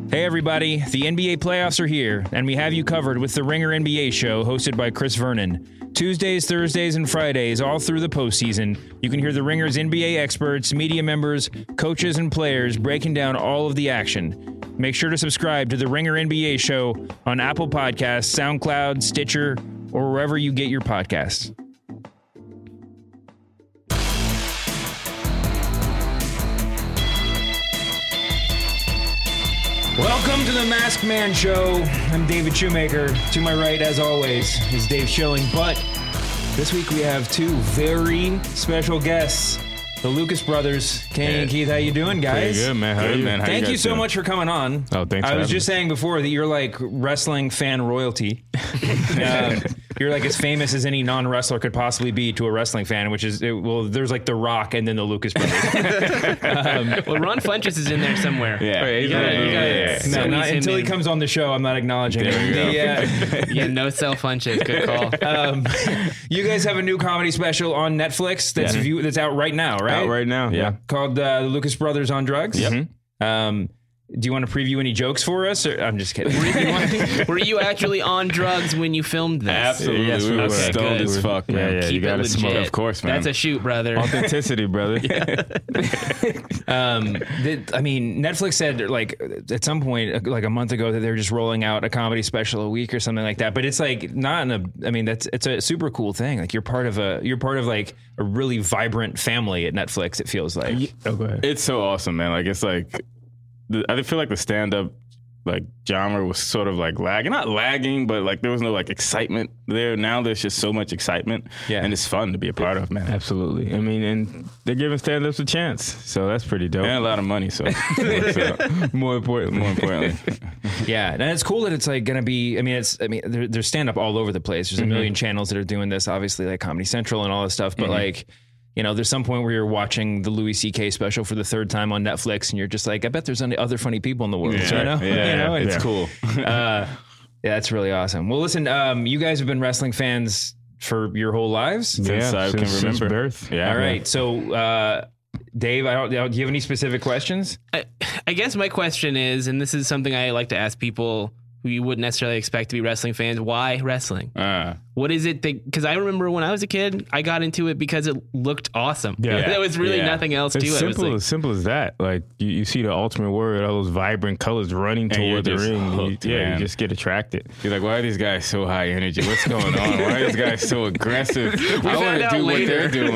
Hey everybody, the NBA playoffs are here, and we have you covered with the Ringer NBA show hosted by Chris Vernon. Tuesdays, Thursdays, and Fridays, all through the postseason, you can hear the Ringer's NBA experts, media members, coaches, and players breaking down all of the action. Make sure to subscribe to the Ringer NBA show on Apple Podcasts, SoundCloud, Stitcher, or wherever you get your podcasts. Welcome to the Masked Man Show. I'm David Shoemaker. To my right, as always, is Dave Schilling. But this week we have two very special guests. The Lucas brothers, Kenny and Keith. How you doing, guys? Pretty good, man. How you, man? Thank you so much for coming on. Oh, thanks. I was just saying before that you're like wrestling fan royalty. You're like as famous as any non-wrestler could possibly be to a wrestling fan, which is, there's like The Rock and then the Lucas brothers. Well, Ron Funches is in there somewhere. Yeah. No, not until he comes on the show, I'm not acknowledging it. Yeah, no cell Funches. Good call. You guys have a new comedy special on Netflix that's out right now, right? Out right now, yeah. Called The Lucas Brothers on Drugs. Yep. Do you want to preview any jokes for us? Or, I'm just kidding. Were you actually on drugs when you filmed this? Absolutely. Yes, we were stoned as fuck, man. Yeah, you gotta smoke, of course, man. That's a shoot, brother. Authenticity, brother. I mean, Netflix said like at some point, like a month ago, that they're just rolling out a comedy special a week or something like that. But it's like not in a. I mean, it's a super cool thing. Like you're part of like a really vibrant family at Netflix. It feels like. Oh, go ahead. It's so awesome, man. Like it's like. I feel like the stand-up like genre was sort of like not lagging, but like there was no like excitement there. Now there's just so much excitement, and it's fun to be a part of, man. Absolutely. I mean, and they're giving stand-ups a chance, so that's pretty dope. And a lot of money, so more importantly. Yeah, and it's cool that it's like gonna be. I mean, there's stand-up all over the place. There's a million channels that are doing this. Obviously, like Comedy Central and all this stuff, but like. You know, there's some point where you're watching the Louis C.K. special for the third time on Netflix, and you're just like, I bet there's other funny people in the world. It's cool. Yeah, that's really awesome. Well, listen, you guys have been wrestling fans for your whole lives? Since I can remember. Since birth. Yeah. All right. So, Dave, do you have any specific questions? I guess my question is, and this is something I like to ask people who you wouldn't necessarily expect to be wrestling fans, why wrestling? What is it that, because I remember when I was a kid, I got into it because it looked awesome. Yeah. There was really nothing else to it. As simple as that. Like you see the Ultimate Warrior, all those vibrant colors running toward the ring. Hooked, you just get attracted. You're like, why are these guys so high energy? What's going on? Why are these guys so aggressive? I want to do what they're doing.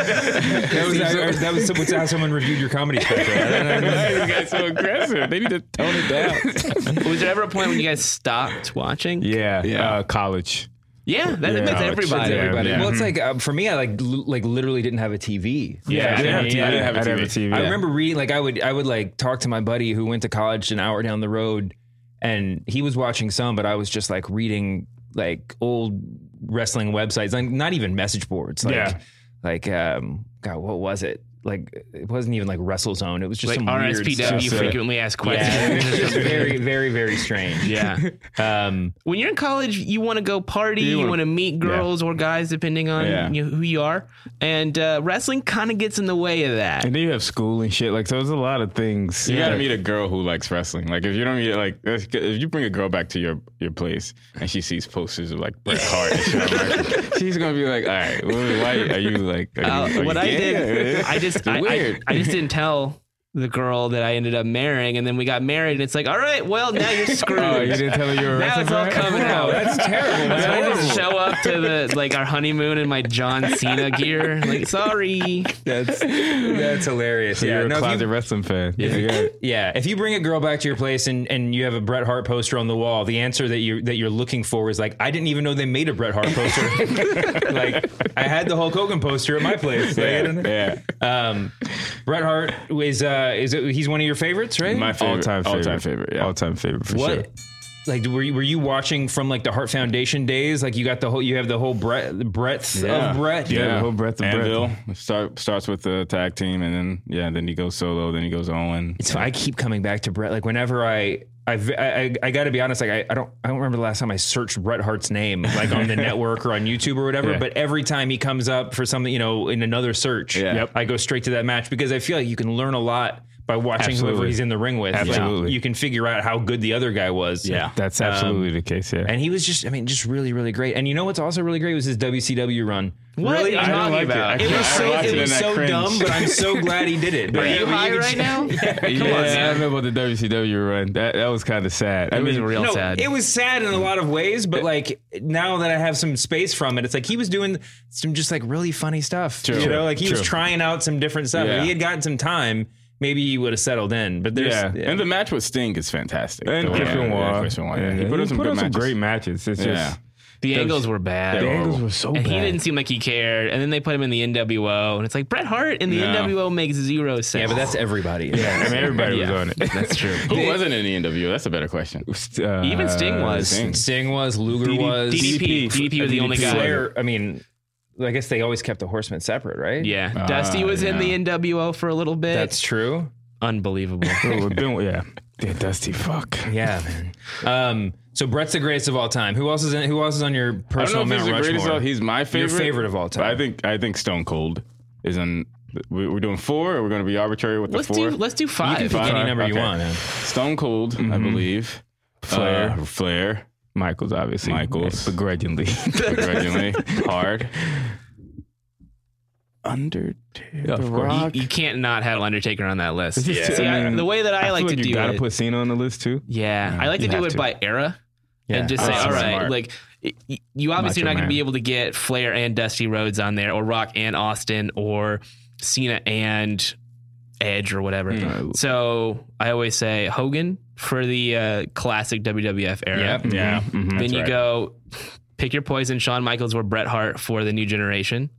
That was how someone reviewed your comedy special. Why are these guys so aggressive? They need to tone it down. Was there ever a point when you guys stopped watching? Yeah. College. Yeah, that's everybody. Yeah. Well, it's like for me, I like literally didn't have a TV. I didn't have a TV. I remember reading, like I would like talk to my buddy who went to college an hour down the road, and he was watching some, but I was just like reading like old wrestling websites, like not even message boards. Like, God, what was it? Like it wasn't even like WrestleZone. It was just like some RSPW weird frequently asked questions. Yeah, it was just very, very, very strange. Yeah. When you're in college, you want to go party, you want to meet girls or guys, depending on who you are. And wrestling kind of gets in the way of that. And then you have school and shit. Like, so there's a lot of things. You got to meet a girl who likes wrestling. Like, if you don't meet, like, if you bring a girl back to your place and she sees posters of like Bret Hart and shit, like, she's gonna be like, all right, why are you like? What I did, I just didn't tell the girl that I ended up marrying, and then we got married, and it's like, all right, well, now you're screwed. Oh, you didn't tell her you were a now it's all coming out. That's terrible. So I just show up to our honeymoon in my John Cena gear. Like, sorry. That's hilarious. So you're a closet wrestling fan. Yeah. If you bring a girl back to your place and you have a Bret Hart poster on the wall, the answer that you're looking for is like, I didn't even know they made a Bret Hart poster. Like, I had the Hulk Hogan poster at my place. Bret Hart he's one of your favorites, right? My favorite. All-time favorite. Yeah. All-time favorite for sure. Like, were you watching from like the Hart Foundation days? Like, you have the whole breadth of Bret. Yeah, the whole breadth of Anvil. Starts with the tag team, and then he goes solo. Then he goes Owen. I keep coming back to Bret. Like, whenever I got to be honest. Like, I don't remember the last time I searched Bret Hart's name, like on the network or on YouTube or whatever. Yeah. But every time he comes up for something, in another search, I go straight to that match because I feel like you can learn a lot by watching whoever he's in the ring with. Absolutely. Like, you can figure out how good the other guy was. Yeah. That's absolutely the case, yeah. And he was just really, really great. And you know what's also really great was his WCW run. What really, are you talking about? It was so dumb, but I'm so glad he did it. Are you high right now? Come on, I don't know about the WCW run. That was kind of sad. It was real sad. It was sad in a lot of ways, but like now that I have some space from it, it's like he was doing some just like really funny stuff. True. You know, like he was trying out some different stuff. Yeah. If he had gotten some time, maybe he would have settled in. But there's and the match with Sting is fantastic. And Chris Benoit. Yeah. He put up some great matches. It's just the angles were bad. the angles were so And bad. he didn't seem like he cared. And then they put him in the NWO. And it's like, Bret Hart in the NWO makes zero sense. yeah, but that's everybody. Yeah, I mean, everybody was on it. That's true. Who wasn't in the NWO? That's a better question. Even Sting was. Sting was, Luger was, DDP was the only guy. Flair, I mean, I guess they always kept the Horsemen separate, right? Yeah. Dusty was in the NWO for a little bit. That's true. Unbelievable. Yeah, Dusty, fuck. Yeah, man. So Bret's the greatest of all time. Who else is on your personal Mount Rushmore? He's my favorite. Your favorite of all time. But I think Stone Cold is on. We're doing 4, or we're going to be arbitrary with the 4? Let's do 5. You can pick any number you want, man. Stone Cold, I believe. Flair. Michaels, obviously. Begrudgingly. Hard. Undertaker. The Rock. You can't not have Undertaker on that list. Yeah. See, the way that I like to do you gotta it. put Cena on the list too. Yeah, I like to do it by era. And just say, all right, smart. like you obviously Macho are not going to Man. be able to get Flair and Dusty Rhodes on there, or Rock and Austin, or Cena and Edge, or whatever. So I always say Hogan for the classic WWF era. Yep. Yeah. Then you go pick your poison, Shawn Michaels or Bret Hart for the new generation.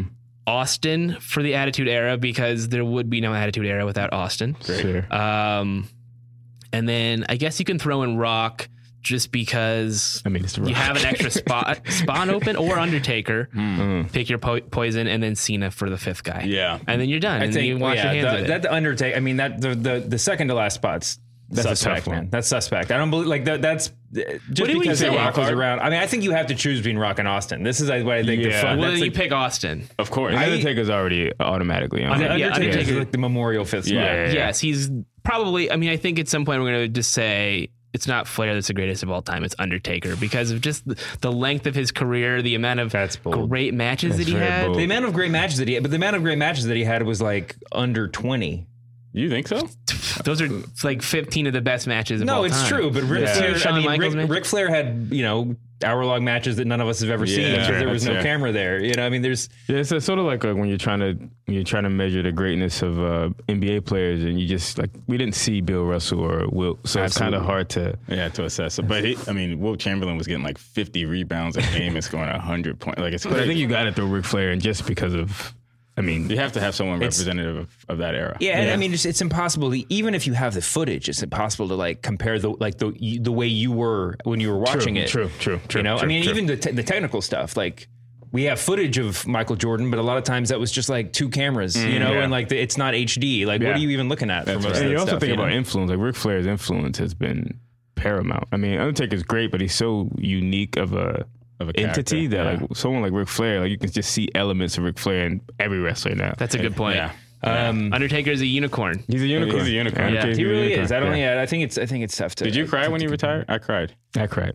Austin for the Attitude Era, because there would be no Attitude Era without Austin. Sure. And then I guess you can throw in Rock, just because it's the Rock. you have an extra spot open, or Undertaker. Pick your poison, and then Cena for the 5th guy. Yeah. And then you're done. And then you wash your hands of it. That the Undertaker. I mean, that the second to last spot's That's a suspect, tough one. man. That's suspect. I don't believe like that. That's just What do we because say? Rock was around. I mean, I think you have to choose between Rock and Austin. This is what I think. Yeah. The fun. Well, That's then you like, pick Austin. Of course. Undertaker's already automatically on. the it. Undertaker's Undertaker. like the memorial 5th spot. Yeah. Yes, he's probably. I mean, I think at some point we're going to just say it's not Flair that's the greatest of all time. It's Undertaker, because of just the length of his career, the amount of That's bold. great matches that he very had. bold. The amount of great matches that he had, but the amount of great matches that he had was like under 20. You think so? Those are like 15 of the best matches of all time. No, it's true, but Ric Flair, Shawn Michaels match? Ric Flair had, hour-long matches that none of us have ever seen because there was no camera there. I mean, there's It's sort of like when you're trying to measure the greatness of NBA players, and you just like, we didn't see Bill Russell or Wilt, so it's kind of hard to assess it. But Wilt Chamberlain was getting like 50 rebounds a game and scoring 100 points. Like, it's But I think you got to throw Ric Flair in just because of. you have to have someone representative of that era. Yeah, and I mean, it's impossible to, even if you have the footage, it's impossible to like compare the way you were when you were watching it. True. I mean, even the technical stuff, like we have footage of Michael Jordan, but a lot of times that was just like 2 cameras, and like it's not HD. Like, what are you even looking at? For most of And that you also stuff, think about know? influence. Like Ric Flair's influence has been paramount. I mean, Undertaker's great, but he's so unique of a entity that like someone like Ric Flair, like you can just see elements of Ric Flair in every wrestler now. That's a good point. Yeah. Undertaker is a unicorn. He's a unicorn. He's a unicorn. Yeah. Undertaker's He a really unicorn. is. Yeah. I think it's tough to. Did you cry when you retired? I cried. I cried.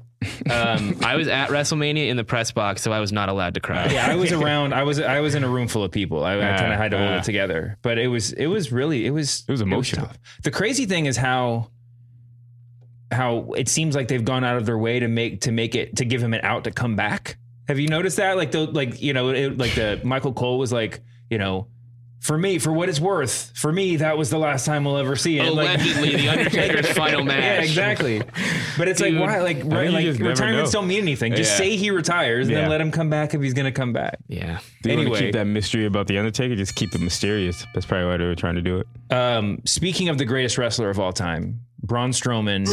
I was at WrestleMania in the press box, so I was not allowed to cry. Yeah, I was around. I was in a room full of people. I kind of had to hold it together, but it was emotional. tough. The crazy thing is how it seems like they've gone out of their way to give him an out to come back. Have you noticed that? Like the Michael Cole was like, for me, for what it's worth, for me, that was the last time we'll ever see it. Allegedly, the Undertaker's final match. Yeah, exactly. But it's Dude, like, why? Like, you just never retirements know. don't mean anything. Just say he retires and then let him come back if he's going to come back. Yeah. Do you want to Anyway. keep that mystery about the Undertaker? Just keep it mysterious. That's probably why they were trying to do it. Speaking of the greatest wrestler of all time, Braun Strowman.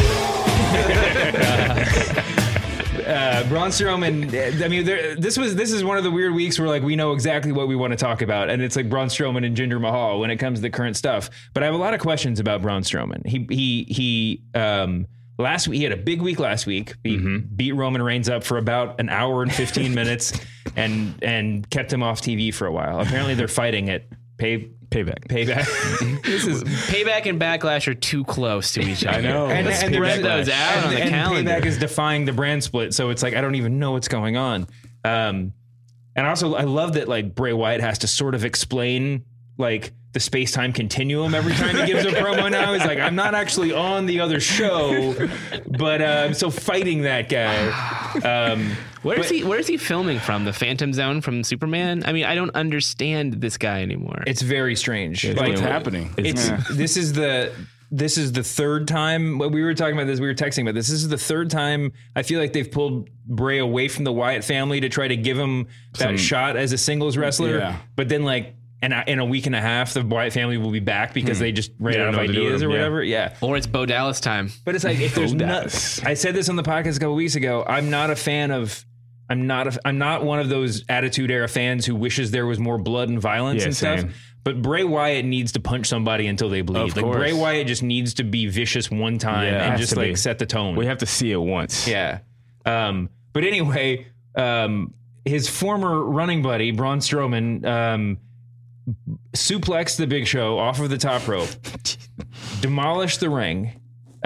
Braun Strowman. I mean, this is one of the weird weeks where like we know exactly what we want to talk about, and it's like Braun Strowman and Jinder Mahal when it comes to the current stuff. But I have a lot of questions about Braun Strowman. He last week he had a big week last week. He beat Roman Reigns up for about an hour and 15 minutes, and kept him off TV for a while. Apparently they're fighting at Payback. This is Payback and Backlash are too close to each other. I know. And spread those out on the calendar. Payback is defying the brand split, so it's like I don't even know what's going on. And also, I love that like Bray Wyatt has to sort of explain like the space-time continuum every time he gives a promo now. He's like, I'm not actually on the other show, but I'm still fighting that guy. Where is he filming from? The Phantom Zone from Superman? I mean, I don't understand this guy anymore. It's very strange. What's happening? This is the third time. We were talking about this. We were texting about this. This is the third time I feel like they've pulled Bray away from the Wyatt family to try to give him that shot as a singles wrestler. Yeah. But then like, and in a week and a half, the Wyatt family will be back because they just ran out of ideas or whatever. Yeah. Or it's Bo Dallas time. But it's like, if there's I said this on the podcast a couple weeks ago, I'm not a fan of, I'm not one of those Attitude Era fans who wishes there was more blood and violence and stuff. Same. But Bray Wyatt needs to punch somebody until they bleed. Like Bray Wyatt just needs to be vicious one time and just like set the tone. We have to see it once. Yeah. But anyway, his former running buddy, Braun Strowman, suplexed the Big Show off of the top rope, demolished the ring.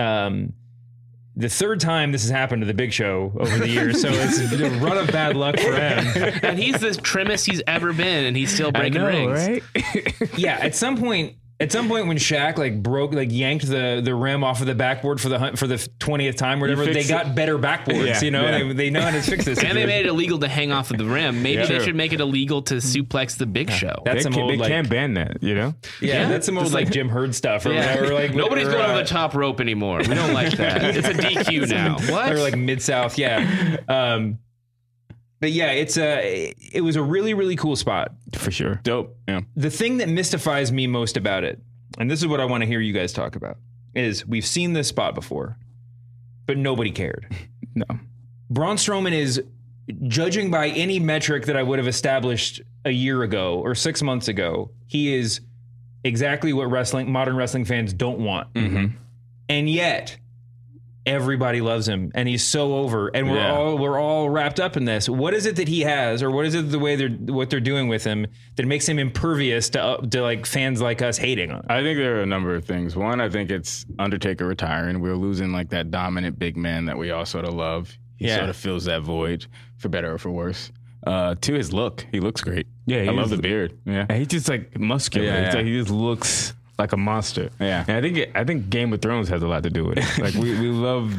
The third time this has happened to the Big Show over the years, so it's a run of bad luck for him. And he's the trimmest he's ever been, and he's still breaking rings. Right? Yeah, at some point when Shaq yanked the rim off of the backboard for the 20th time or whatever, they got better backboards. They know how to fix this. And they made it illegal to hang off of the rim. Maybe they should make it illegal to suplex the Big Show. That's they can ban that, you know? Yeah, that's some old like Jim Herd stuff or whatever. Like nobody's going over the top rope anymore. We don't like that. It's a DQ now. What? Or like Mid-South, yeah. But yeah, it was a really, really cool spot. For sure. Dope. Yeah. The thing that mystifies me most about it, and this is what I want to hear you guys talk about, is we've seen this spot before, but nobody cared. No. Braun Strowman is, judging by any metric that I would have established a year ago or 6 months ago, he is exactly what modern wrestling fans don't want. Mm-hmm. And yet everybody loves him and he's so over and we're all wrapped up in this. What is it that he has, or what is it what they're doing with him that makes him impervious to like fans like us hating on him? I think there are a number of things. One, I think it's Undertaker retiring. We're losing like that dominant big man that we all sort of love. He sort of fills that void, for better or for worse. To his look, he looks great. Yeah, I love the beard. Yeah, he's just like muscular. Yeah, like, he just looks like a monster. Yeah, and I think Game of Thrones has a lot to do with it. Like we love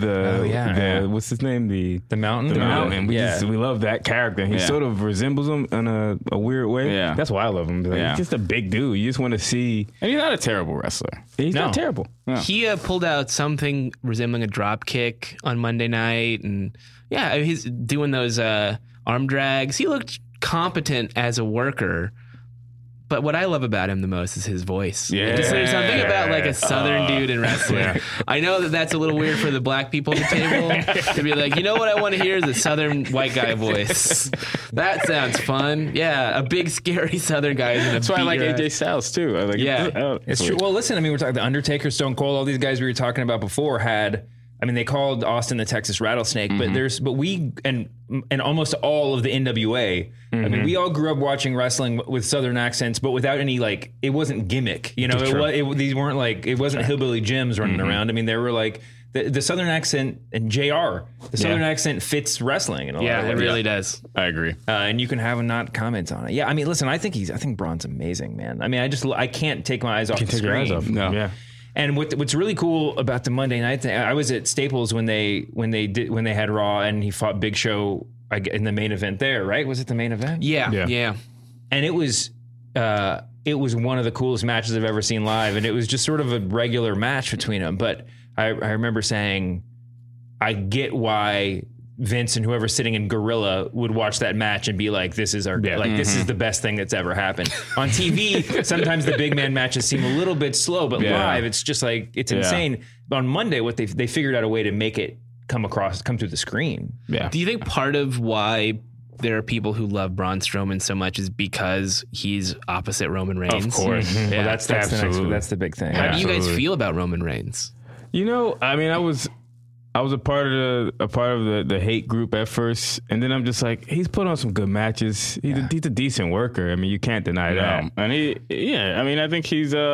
the what's his name, the Mountain. The Mountain. We love that character. He sort of resembles him in a weird way. Yeah, that's why I love him. Like, he's just a big dude. You just want to see. And he's not a terrible wrestler. He's not terrible. No. He pulled out something resembling a drop kick on Monday night, and he's doing those arm drags. He looked competent as a worker. But what I love about him the most is his voice. Yeah. Just, there's something about like a Southern dude in wrestling. Yeah. I know that that's a little weird for the black people at the table to be like, you know what I want to hear is a Southern white guy voice. That sounds fun. Yeah, a big scary Southern guy. That's why I like AJ Styles too. I like it's true. Well, listen, I mean, we're talking the Undertaker, Stone Cold, all these guys we were talking about before had. I mean, they called Austin the Texas Rattlesnake, but we almost all of the NWA. I mean, we all grew up watching wrestling with Southern accents, but without any like, it wasn't gimmick. You know, these weren't like, it wasn't hillbilly Jims running around. I mean, they were like the Southern accent and JR. The Southern accent fits wrestling. And it really does. I agree. And you can have him not comment on it. Yeah, I mean, listen, I think Braun's amazing, man. I mean, I can't take my eyes off the screen. Your eyes off. No. Yeah. And what's really cool about the Monday night thing, I was at Staples when they had Raw and he fought Big Show in the main event there, right? Was it the main event? Yeah. And it was one of the coolest matches I've ever seen live, and it was just sort of a regular match between them. But I remember saying, I get why Vince and whoever's sitting in Gorilla would watch that match and be like, this is this is the best thing that's ever happened. On TV, sometimes the big man matches seem a little bit slow, but live, it's just like, it's insane. But on Monday, what they figured out a way to make it come through the screen. Yeah. Do you think part of why there are people who love Braun Strowman so much is because he's opposite Roman Reigns? Of course. Mm-hmm. Well, that's the big thing. How do you guys feel about Roman Reigns? You know, I mean, I was I was a part of the hate group at first, and then I'm just like, he's put on some good matches. He's a decent worker. I mean, you can't deny that. And I mean, I think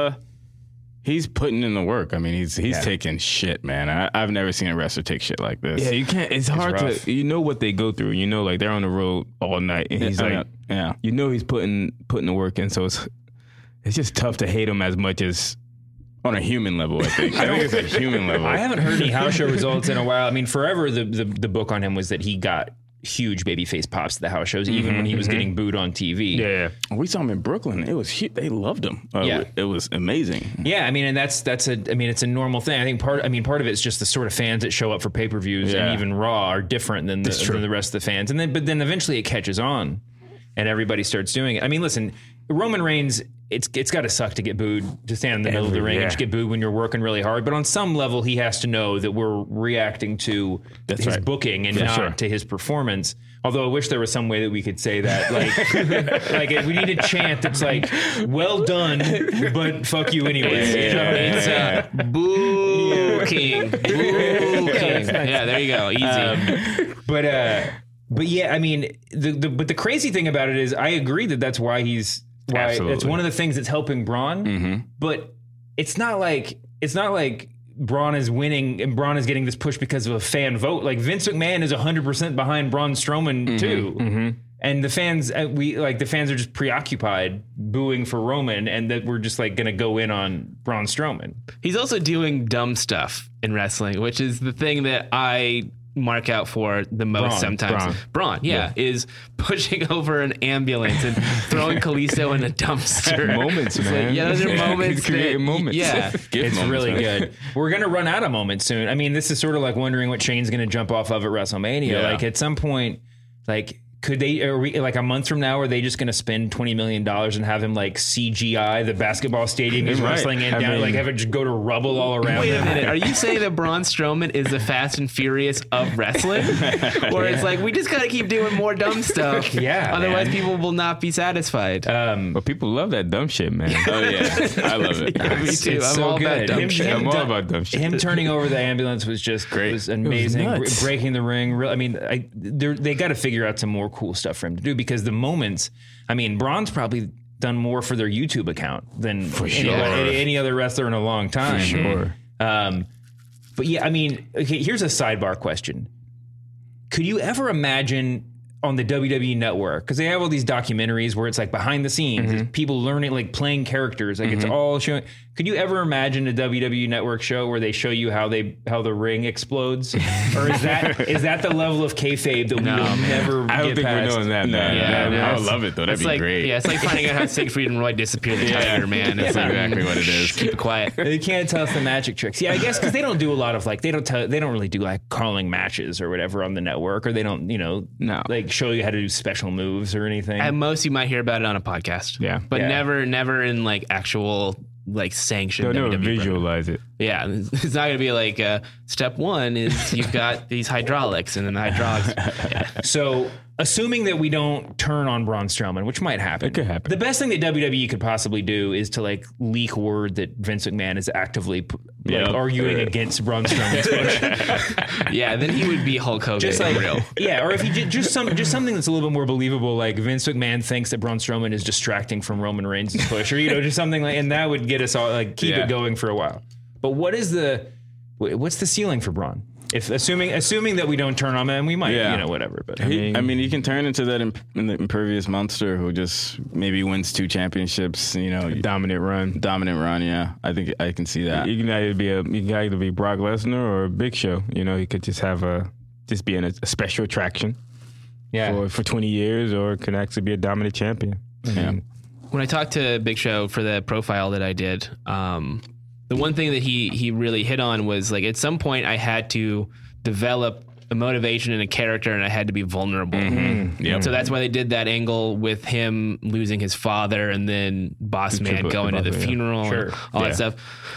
he's putting in the work. I mean, he's taking shit, man. I've never seen a wrestler take shit like this. Yeah, you can't. It's hard to. You know what they go through. You know, like they're on the road all night, and he's you know, he's putting the work in. So it's just tough to hate him as much as. On a human level, I think. I think it's a human level. I haven't heard any house show results in a while. I mean, forever the book on him was that he got huge babyface pops at the house shows, even when he was getting booed on TV. Yeah, we saw him in Brooklyn. It was they loved him. It was amazing. Yeah, I mean, and it's a normal thing. I think part of it's just the sort of fans that show up for pay-per-views and even Raw are different than the rest of the fans. But then eventually it catches on, and everybody starts doing it. I mean, listen, Roman Reigns. It's got to suck to get booed, to stand in the middle of the ring and just get booed when you're working really hard. But on some level, he has to know that we're reacting to his booking and not to his performance. Although I wish there was some way that we could say that. Like we need a chant that's like, well done, but fuck you anyway. It's boo king. Boo king. Yeah, there you go. Easy. But yeah, I mean, the crazy thing about it is I agree that's why he's... Absolutely. It's one of the things that's helping Braun, but it's not like Braun is winning and Braun is getting this push because of a fan vote. Like Vince McMahon is 100% behind Braun Strowman too, and the fans the fans are just preoccupied booing for Roman, and that we're just like going to go in on Braun Strowman. He's also doing dumb stuff in wrestling, which is the thing that I mark out for the most sometimes. Braun, is pushing over an ambulance and throwing Kalisto in a dumpster. Moments, man. Those are moments. Creating moments. Yeah, it's moments, really good. We're going to run out of moments soon. I mean, this is sort of like wondering what Shane's going to jump off of at WrestleMania. Yeah. Like at some point, like... Could they, like a month from now, are they just going to spend $20 million and have him like CGI the basketball stadium he's wrestling in down, like have it just go to rubble all around? Wait a minute, are you saying that Braun Strowman is the Fast and Furious of wrestling? Or it's like, we just got to keep doing more dumb stuff. Otherwise people will not be satisfied. But people love that dumb shit, man. Oh yeah, I love it. Me too. I'm all about dumb shit. I'm all about dumb shit. Him turning over the ambulance was just great. It was amazing. It was breaking the ring. I mean, they got to figure out some more cool stuff for him to do, because the moments, I mean, Braun's probably done more for their YouTube account than any other wrestler in a long time. For sure. But yeah, I mean, okay, here's a sidebar question. Could you ever imagine on the WWE network, because they have all these documentaries where it's like behind the scenes, people learning, like playing characters, like it's all showing. Could you ever imagine a WWE network show where they show you how the ring explodes? Or is that the level of kayfabe that we will never get I don't think past? we're doing that, man. I would love it though. That'd be great. Yeah, it's like finding out how Siegfried and Roy disappeared the tiger, man. It's like exactly what it is. Keep it quiet. They can't tell us the magic tricks. Yeah, I guess because they don't do a lot of like they don't really do like calling matches or whatever on the network, or they don't like show you how to do special moves or anything. At most, you might hear about it on a podcast. Yeah, but never in like actual like sanctioned. They'll never visualize it. Yeah, it's not going to be like step one is you've got these hydraulics, and then the hydraulics. Yeah. So, assuming that we don't turn on Braun Strowman, which might happen, it could happen. The best thing that WWE could possibly do is to like leak word that Vince McMahon is actively arguing against Braun Strowman's push. Yeah, then he would be Hulk Hogan. Just like real. Yeah, or if he did just something that's a little bit more believable, like Vince McMahon thinks that Braun Strowman is distracting from Roman Reigns' push, or just something like, and that would get us all like keep it going for a while. But what's the ceiling for Braun? If assuming that we don't turn on him, we might, whatever. But I mean, he can turn into that impervious monster who just maybe wins 2 championships. Dominant run. Yeah, I think I can see that. He can either be Brock Lesnar or Big Show. He could just be in a special attraction. Yeah. For 20 years, or could actually be a dominant champion. Yeah. When I talked to Big Show for the profile that I did, the one thing that he really hit on was like, at some point I had to develop a motivation and a character, and I had to be vulnerable. Yep. So that's why they did that angle with him losing his father, and then Boss Man going to the funeral, and all that stuff.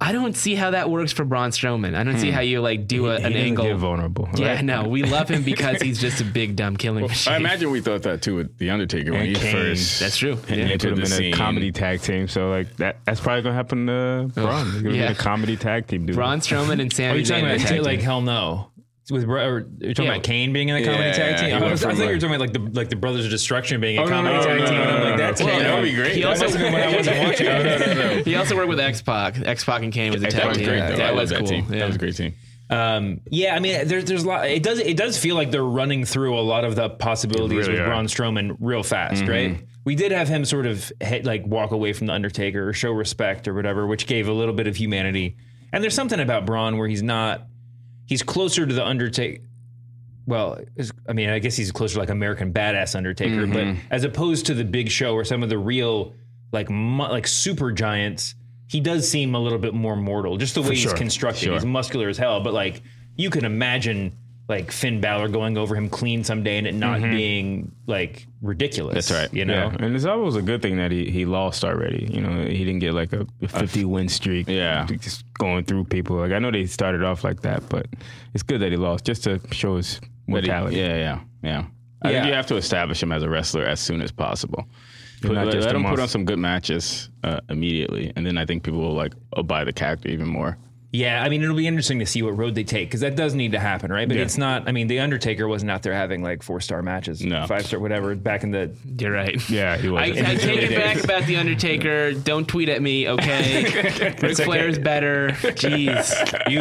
I don't see how that works for Braun Strowman. I don't see how you like do an angle. Get vulnerable. Yeah, right? no, we love him because he's just a big dumb killing machine. I imagine we thought that too with The Undertaker when he first. That's true. And they put him in a comedy tag team. So like that's probably gonna happen to Braun. He's gonna be a comedy tag team dude. Braun Strowman and Sami Are you talking Zayn. about like hell no? With are you talking about Kane being in a comedy tag team? I thought you were talking about like the Brothers of Destruction being a comedy tag team. I'm like, that's Kane. That would be great. He also when I wasn't watching. No. He also worked with X-Pac. X-Pac and Kane was a tag That was team. great, though. That was that cool. team. Yeah. That was a great team. Yeah, I mean, there's a lot. It does feel like they're running through a lot of the possibilities really with are. Braun Strowman real fast, right? We did have him sort of like walk away from the Undertaker or show respect or whatever, which gave a little bit of humanity. And there's something about Braun where he's closer to the Undertaker. Well, I mean, I guess he's closer to like American Badass Undertaker, but as opposed to the Big Show or some of the real like super giants, he does seem a little bit more mortal. Just the way he's constructed. He's muscular as hell, but like you can imagine like Finn Balor going over him clean someday and it not being like ridiculous. That's right. You know, and it's always a good thing that he lost already. You know, he didn't get like a 50 win streak. Yeah, just going through people. Like I know they started off like that, but it's good that he lost just to show his mortality. I think you have to establish him as a wrestler as soon as possible. Let him put on some good matches immediately, and then I think people will like buy the character even more. Yeah, I mean, it'll be interesting to see what road they take because that does need to happen, right? But it's not. I mean, the Undertaker wasn't out there having like 4-star matches, 5-star, whatever. Back in the, You're right. Yeah, he was. I take it back about the Undertaker. Don't tweet at me, okay? Ric Flair's better. Jeez,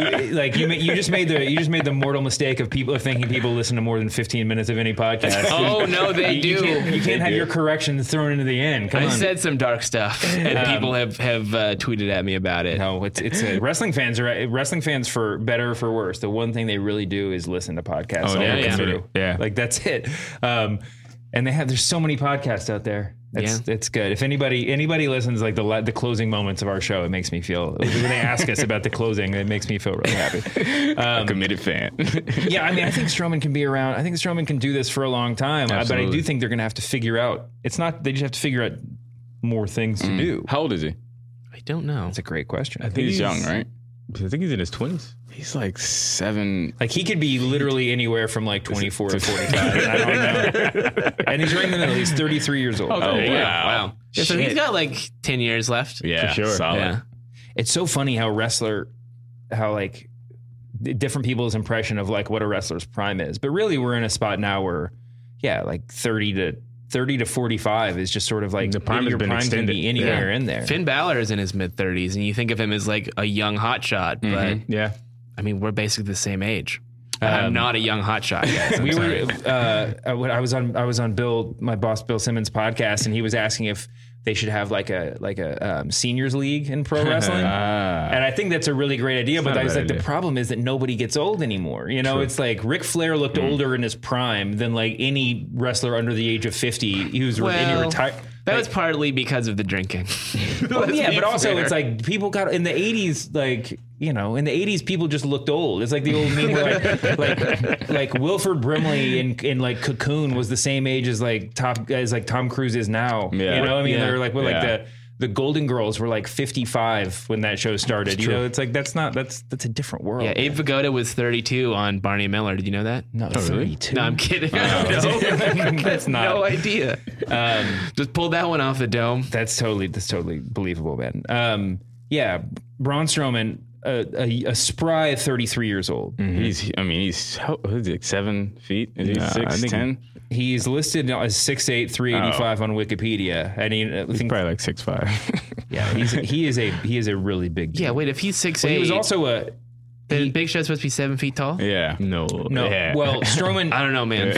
you just made the mortal mistake of thinking people listen to more than 15 minutes of any podcast. Oh no, they do. You can't have your corrections thrown into the end. Come I on. said some dark stuff, and people have tweeted at me about it. No, it's wrestling fans for better or for worse. The one thing they really do is listen to podcasts. Oh, all the way yeah. through. Yeah. Like that's it. And there's so many podcasts out there. It's good. If anybody listens, like the closing moments of our show, it makes me feel, when they ask us about the closing, it makes me feel really happy. A committed fan. Yeah. I mean, I think Strowman can be around. I think Strowman can do this for a long time, but I do think they're going to have to figure out, they just have to figure out more things to do. How old is he? I don't know. That's a great question. I think he's young, right? I think he's in his 20s. He's like 7. Like he could be literally anywhere from like 24 to 45. I don't know. And he's right in the middle. He's 33 years old. Oh, wow. Wow. Yeah, so he's got like 10 years left. Yeah, for sure. Solid. Yeah. It's so funny how like different people's impression of like what a wrestler's prime is. But really we're in a spot now where, like 30 to 45 is just sort of like the prime your prime can be anywhere in there. Finn Balor is in his mid 30s, and you think of him as like a young hotshot, but Yeah. I mean, we're basically the same age. I'm not a young hotshot, guys. I was on my boss Bill Simmons' podcast, and he was asking if they should have like a seniors league in pro wrestling, and I think that's a really great idea. But I was like, the problem is that nobody gets old anymore. You know, it's like Ric Flair looked older in his prime than like any wrestler under the age of 50. He was retired. That was partly because of the drinking. But also it's like people got in the 80s, like, you know, in the 80s people just looked old. It's like the old meme where like Wilford Brimley in like Cocoon was the same age as like Tom Cruise is now. Yeah. You know, I mean, they're like the Golden Girls were like 55 when that show started. You know, it's like that's a different world. Yeah, Abe Vigoda was 32 on Barney and Miller. Did you know that? No, 32. No, I'm kidding. No, that's not. No idea. Just pulled that one off the dome. That's totally believable, man. Braun Strowman, a spry 33 years old. Mm-hmm. He's like 7 feet. Is he 6'10"? He's listed as 6'8", 385 on Wikipedia. I mean, I think Probably like 6'5". Yeah, he is a really big dude. Yeah, wait, if he's 6'8", he was also then Big Show's supposed to be 7 feet tall? Yeah. No. Yeah. Well, Strowman. I don't know, man.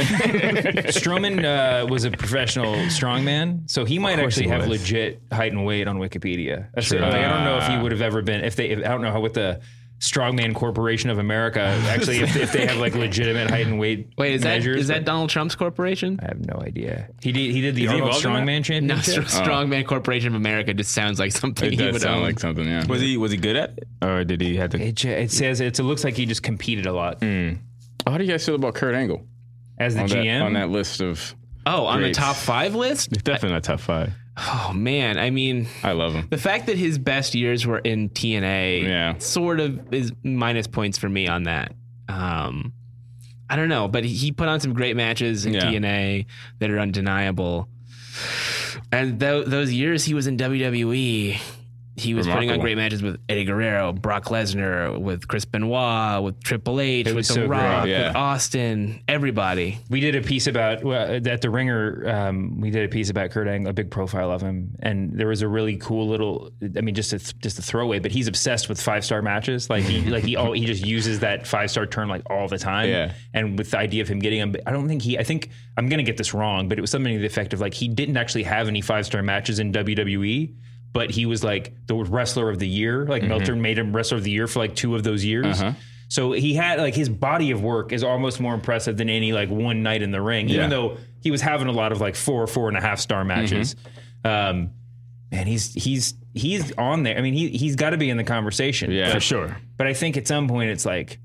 Strowman was a professional strongman, so he might actually have legit height and weight on Wikipedia. I don't know if he would have ever been. I don't know what the Strongman Corporation of America actually if they have like legitimate height and weight. Wait, measures, is that Donald Trump's corporation? I have no idea. He did the Arnold Strongman No, Championship. Strongman Corporation of America just sounds like something It he does would sound own. like something, yeah. Was he good at it? Or did he have to? It says it looks like he just competed a lot How do you guys feel about Kurt Angle? as the GM on that list of Oh, on greats? the top 5 list? It's definitely not top 5. Oh man, I mean, I love him. The fact that his best years were in TNA sort of is minus points for me on that. I don't know, but he put on some great matches in TNA that are undeniable. And those years he was in WWE, he was putting on great matches with Eddie Guerrero, Brock Lesnar, with Chris Benoit, with Triple H, with The Rock, with Austin, everybody. We did a piece about at the Ringer. We did a piece about Kurt Angle, a big profile of him, and there was a really cool little. I mean, just a throwaway, but he's obsessed with 5-star matches. Like he just uses that 5-star term like all the time. Yeah. And with the idea of him getting them, I think I'm gonna get this wrong, but it was something to the effect of like he didn't actually have any 5-star matches in WWE. But he was like the wrestler of the year. Like Meltzer made him wrestler of the year for like 2 of those years. So he had like his body of work is almost more impressive than any like one night in the ring, even though he was having a lot of like 4.5 star matches. Man, he's on there. I mean, he's got to be in the conversation. Yeah, for sure. But I think at some point it's like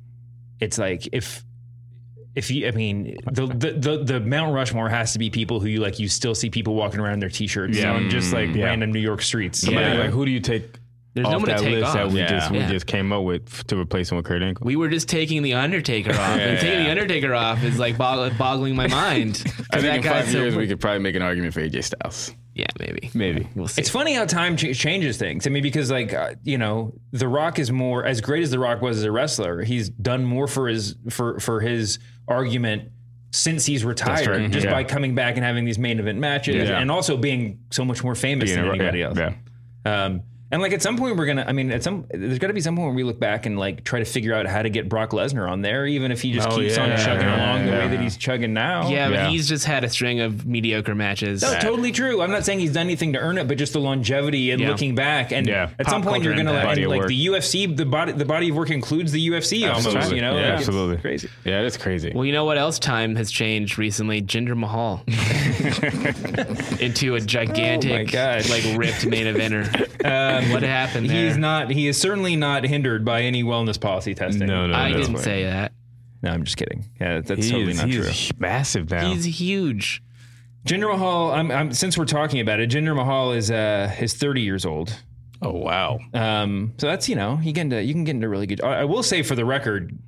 if you, I mean, the Mount Rushmore has to be people who you still see people walking around in their t-shirts on just like random New York streets. Like, who do you take off that list that we just came up with to replace him with Kurt Angle? We were just taking the Undertaker off, and taking the Undertaker off is like boggling my mind. I think in 5 years we could probably make an argument for AJ Styles. Yeah, maybe. We'll see. It's funny how time changes things. I mean, because like, The Rock is more, as great as The Rock was as a wrestler, he's done more for his argument since he's retired, just by coming back and having these main event matches and also being so much more famous than anybody else. Yeah. And like at some point there's got to be some point where we look back and like try to figure out how to get Brock Lesnar on there, even if he just keeps on chugging along the way that he's chugging now. Yeah, but he's just had a string of mediocre matches. No, totally true. I'm not saying he's done anything to earn it, but just the longevity and looking back. And at some point you're going to like the UFC, the body of work includes the UFC almost, you know? Yeah, absolutely. It's crazy. Yeah, that's crazy. Well, you know what else time has changed recently? Jinder Mahal into a gigantic, like ripped main eventer. What happened there? He is certainly not hindered by any wellness policy testing. No, I didn't say that. No, I'm just kidding. Yeah, that's totally not true. He's massive now. He's huge. Jinder Mahal, since we're talking about it, Jinder Mahal is 30 years old. Oh, wow. So that's, you can get into really good. I will say for the record,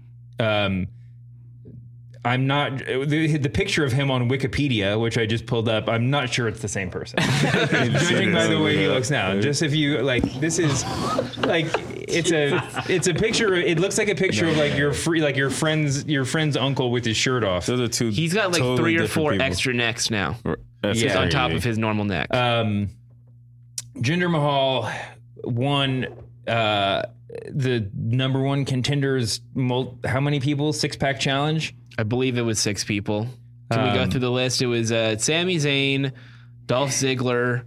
I'm not the picture of him on Wikipedia, which I just pulled up. I'm not sure it's the same person. Judging by the way he looks now, just if you like, this is like it's a picture. It looks like a picture of like your friend's uncle with his shirt off. Those are two. He's got like totally 3 or 4 people. Extra necks now. That's on top of his normal neck. Jinder Mahal won the number 1 contenders. How many people? 6-pack challenge. I believe it was 6 people. Can we go through the list? It was Sami Zayn, Dolph Ziggler,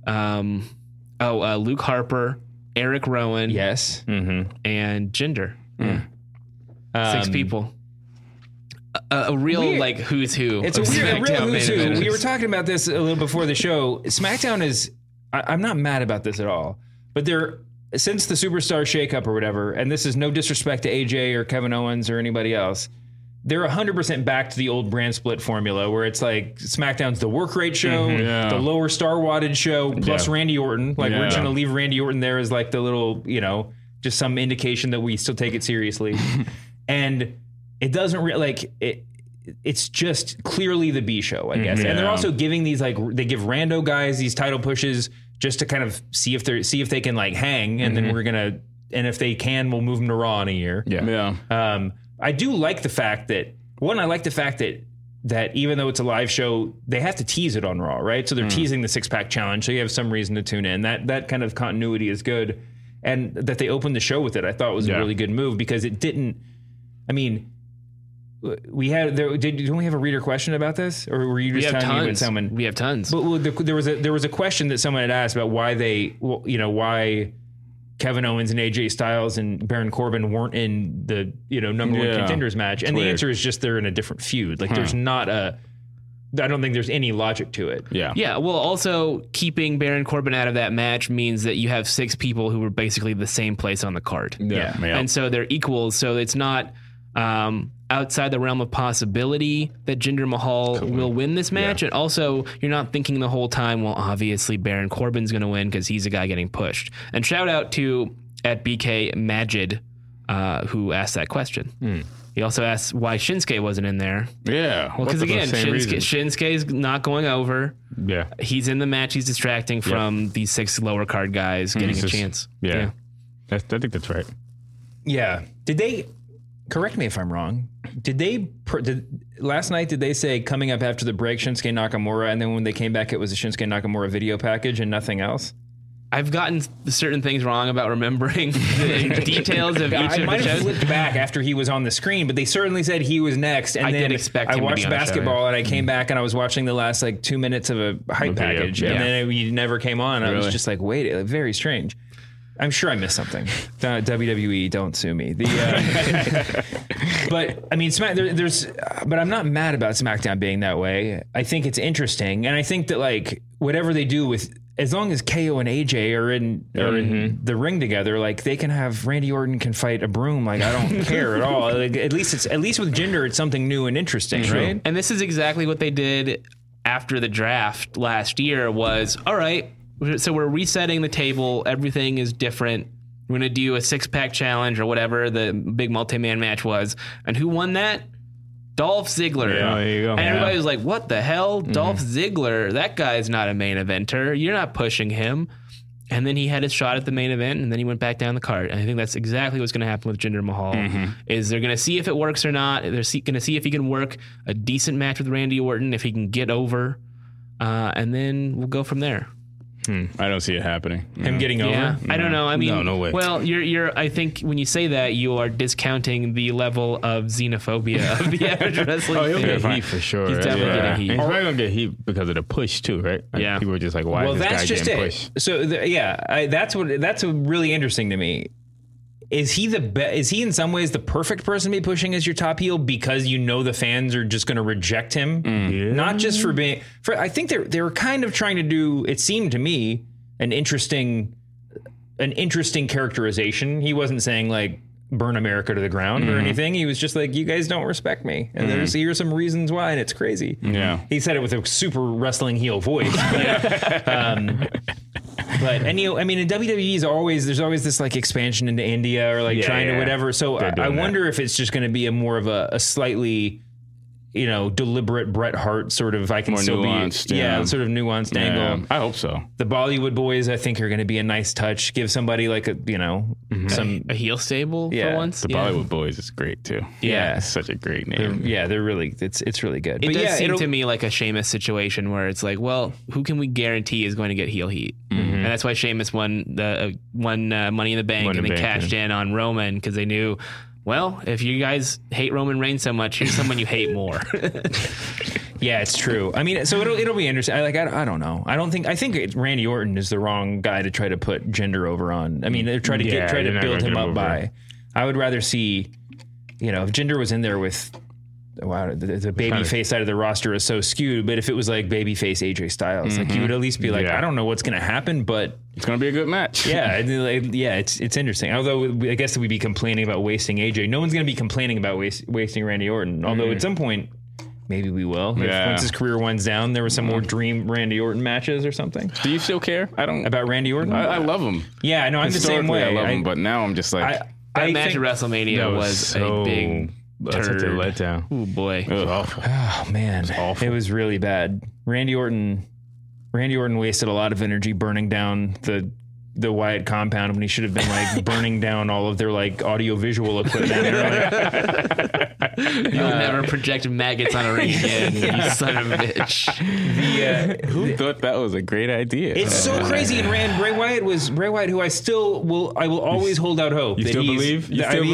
Luke Harper, Eric Rowan, yes, and Jinder. 6 people. A real weird. Like who's who. It's a real who's who. We were talking about this a little before the show. SmackDown is. I'm not mad about this at all, but since the Superstar shakeup or whatever, and this is no disrespect to AJ or Kevin Owens or anybody else. They're 100% back to the old brand split formula where it's like SmackDown's the work rate show, the lower star wattage show, plus Randy Orton. Like we're just going to leave Randy Orton there as like the little, just some indication that we still take it seriously. And it doesn't it's just clearly the B show, I guess. And they're also giving these they give rando guys these title pushes just to kind of see if they can like hang. And then and if they can, we'll move them to Raw in a year. Yeah. I do like the fact that that even though it's a live show, they have to tease it on Raw, right? So they're teasing the 6-pack challenge, so you have some reason to tune in. That kind of continuity is good, and that they opened the show with it, I thought was a really good move because it didn't. I mean, didn't we have a reader question about this, or were you just telling me when someone? We have tons. But there was a question that someone had asked about why Kevin Owens and AJ Styles and Baron Corbin weren't in the number 1 contenders match, and the answer is just they're in a different feud. Like there's not I don't think there's any logic to it. Yeah. Well, also keeping Baron Corbin out of that match means that you have 6 people who were basically the same place on the card. Yeah. And so they're equals. So it's not outside the realm of possibility that Jinder Mahal will win this match. And also, you're not thinking the whole time, well, obviously Baron Corbin's going to win because he's a guy getting pushed. And shout out to at BK Majid, who asked that question. He also asked why Shinsuke wasn't in there. Yeah. Well, because again, Shinsuke's not going over. Yeah. He's in the match. He's distracting from these 6 lower card guys getting a chance. Yeah. I think that's right. Yeah. Did they, correct me if I'm wrong, last night, did they say coming up after the break, Shinsuke Nakamura, and then when they came back, it was a Shinsuke Nakamura video package and nothing else? I've gotten certain things wrong about remembering the details of each of the shows. I might have flipped back after he was on the screen, but they certainly said he was next. And then I watched basketball and I came back and I was watching the last 2 minutes of a hype package. And then he never came on. I was just like, wait, very strange. I'm sure I missed something. WWE, don't sue me. But I mean, but I'm not mad about SmackDown being that way. I think it's interesting. And I think that whatever they do with, as long as KO and AJ are in the ring together, they can have Randy Orton can fight a broom. I don't care at all. At least with Jinder, it's something new and interesting, right? And this is exactly what they did after the draft last year was, all right, so we're resetting the table. Everything is different. We're going to do a 6-pack challenge or whatever the big multi-man match was. And who won that? Dolph Ziggler. Yeah, there you go. And everybody was like, what the hell? Dolph Ziggler, that guy's not a main eventer. You're not pushing him. And then he had his shot at the main event, and then he went back down the card. And I think that's exactly what's going to happen with Jinder Mahal, is they're going to see if it works or not. They're going to see if he can work a decent match with Randy Orton, if he can get over, and then we'll go from there. I don't see it happening. Him getting over? Yeah, I don't know. I mean, no way. Well, I think when you say that, you are discounting the level of xenophobia of the average wrestling fan. He'll get heat for sure. He's definitely getting heat. He's probably going to get heat because of the push too, right? Yeah. People were just like, why is this guy getting pushed? So, that's really interesting to me. Is he in some ways the perfect person to be pushing as your top heel because the fans are just going to reject him? Yeah. Not just I think they were kind of trying to do, it seemed to me, an interesting characterization. He wasn't saying burn America to the ground or anything. He was just like, you guys don't respect me. And here's some reasons why, and it's crazy. Yeah. He said it with a super wrestling heel voice. But in WWE there's always this expansion into India or trying to whatever. So I wonder if it's just going to be more of a slightly, deliberate Bret Hart sort of, I can more still nuanced, be, sort of nuanced angle. I hope so. The Bollywood boys, I think, are going to be a nice touch. Give somebody a heel stable for once. The Bollywood boys is great too. Yeah, it's such a great name. They're really, it's really good. It does seem to me like a Sheamus situation where it's like, well, who can we guarantee is going to get heel heat? And that's why Sheamus won Money in the Bank and they cashed in on Roman because they knew, well, if you guys hate Roman Reigns so much, here's someone you hate more. Yeah, it's true. I mean, so it'll be interesting. I don't know. I think Randy Orton is the wrong guy to try to put Jinder over on. I mean, they're trying to build him up by. I would rather see, if Jinder was in there with. Wow, the babyface side of the roster is so skewed. But if it was babyface AJ Styles, you would at least be I don't know what's going to happen, but it's going to be a good match. Yeah, it's interesting. Although I guess we'd be complaining about wasting AJ. No one's going to be complaining about wasting Randy Orton. Although at some point, maybe we will. Yeah. Once his career winds down, there were some more dream Randy Orton matches or something. Do you still care? I don't about Randy Orton. I love him. Yeah, no, I'm the same way. I love him, but now I'm just that match at WrestleMania was a big. That's such a letdown. Oh boy. It was awful. Oh man. It was really bad. Randy Orton wasted a lot of energy burning down the Wyatt compound when he should have been burning down all of their audio visual equipment. You'll never project maggots on a ring again, you son of a bitch. Who thought that was a great idea? It's so crazy. And Bray Wyatt, who I will always hold out hope. You still believe?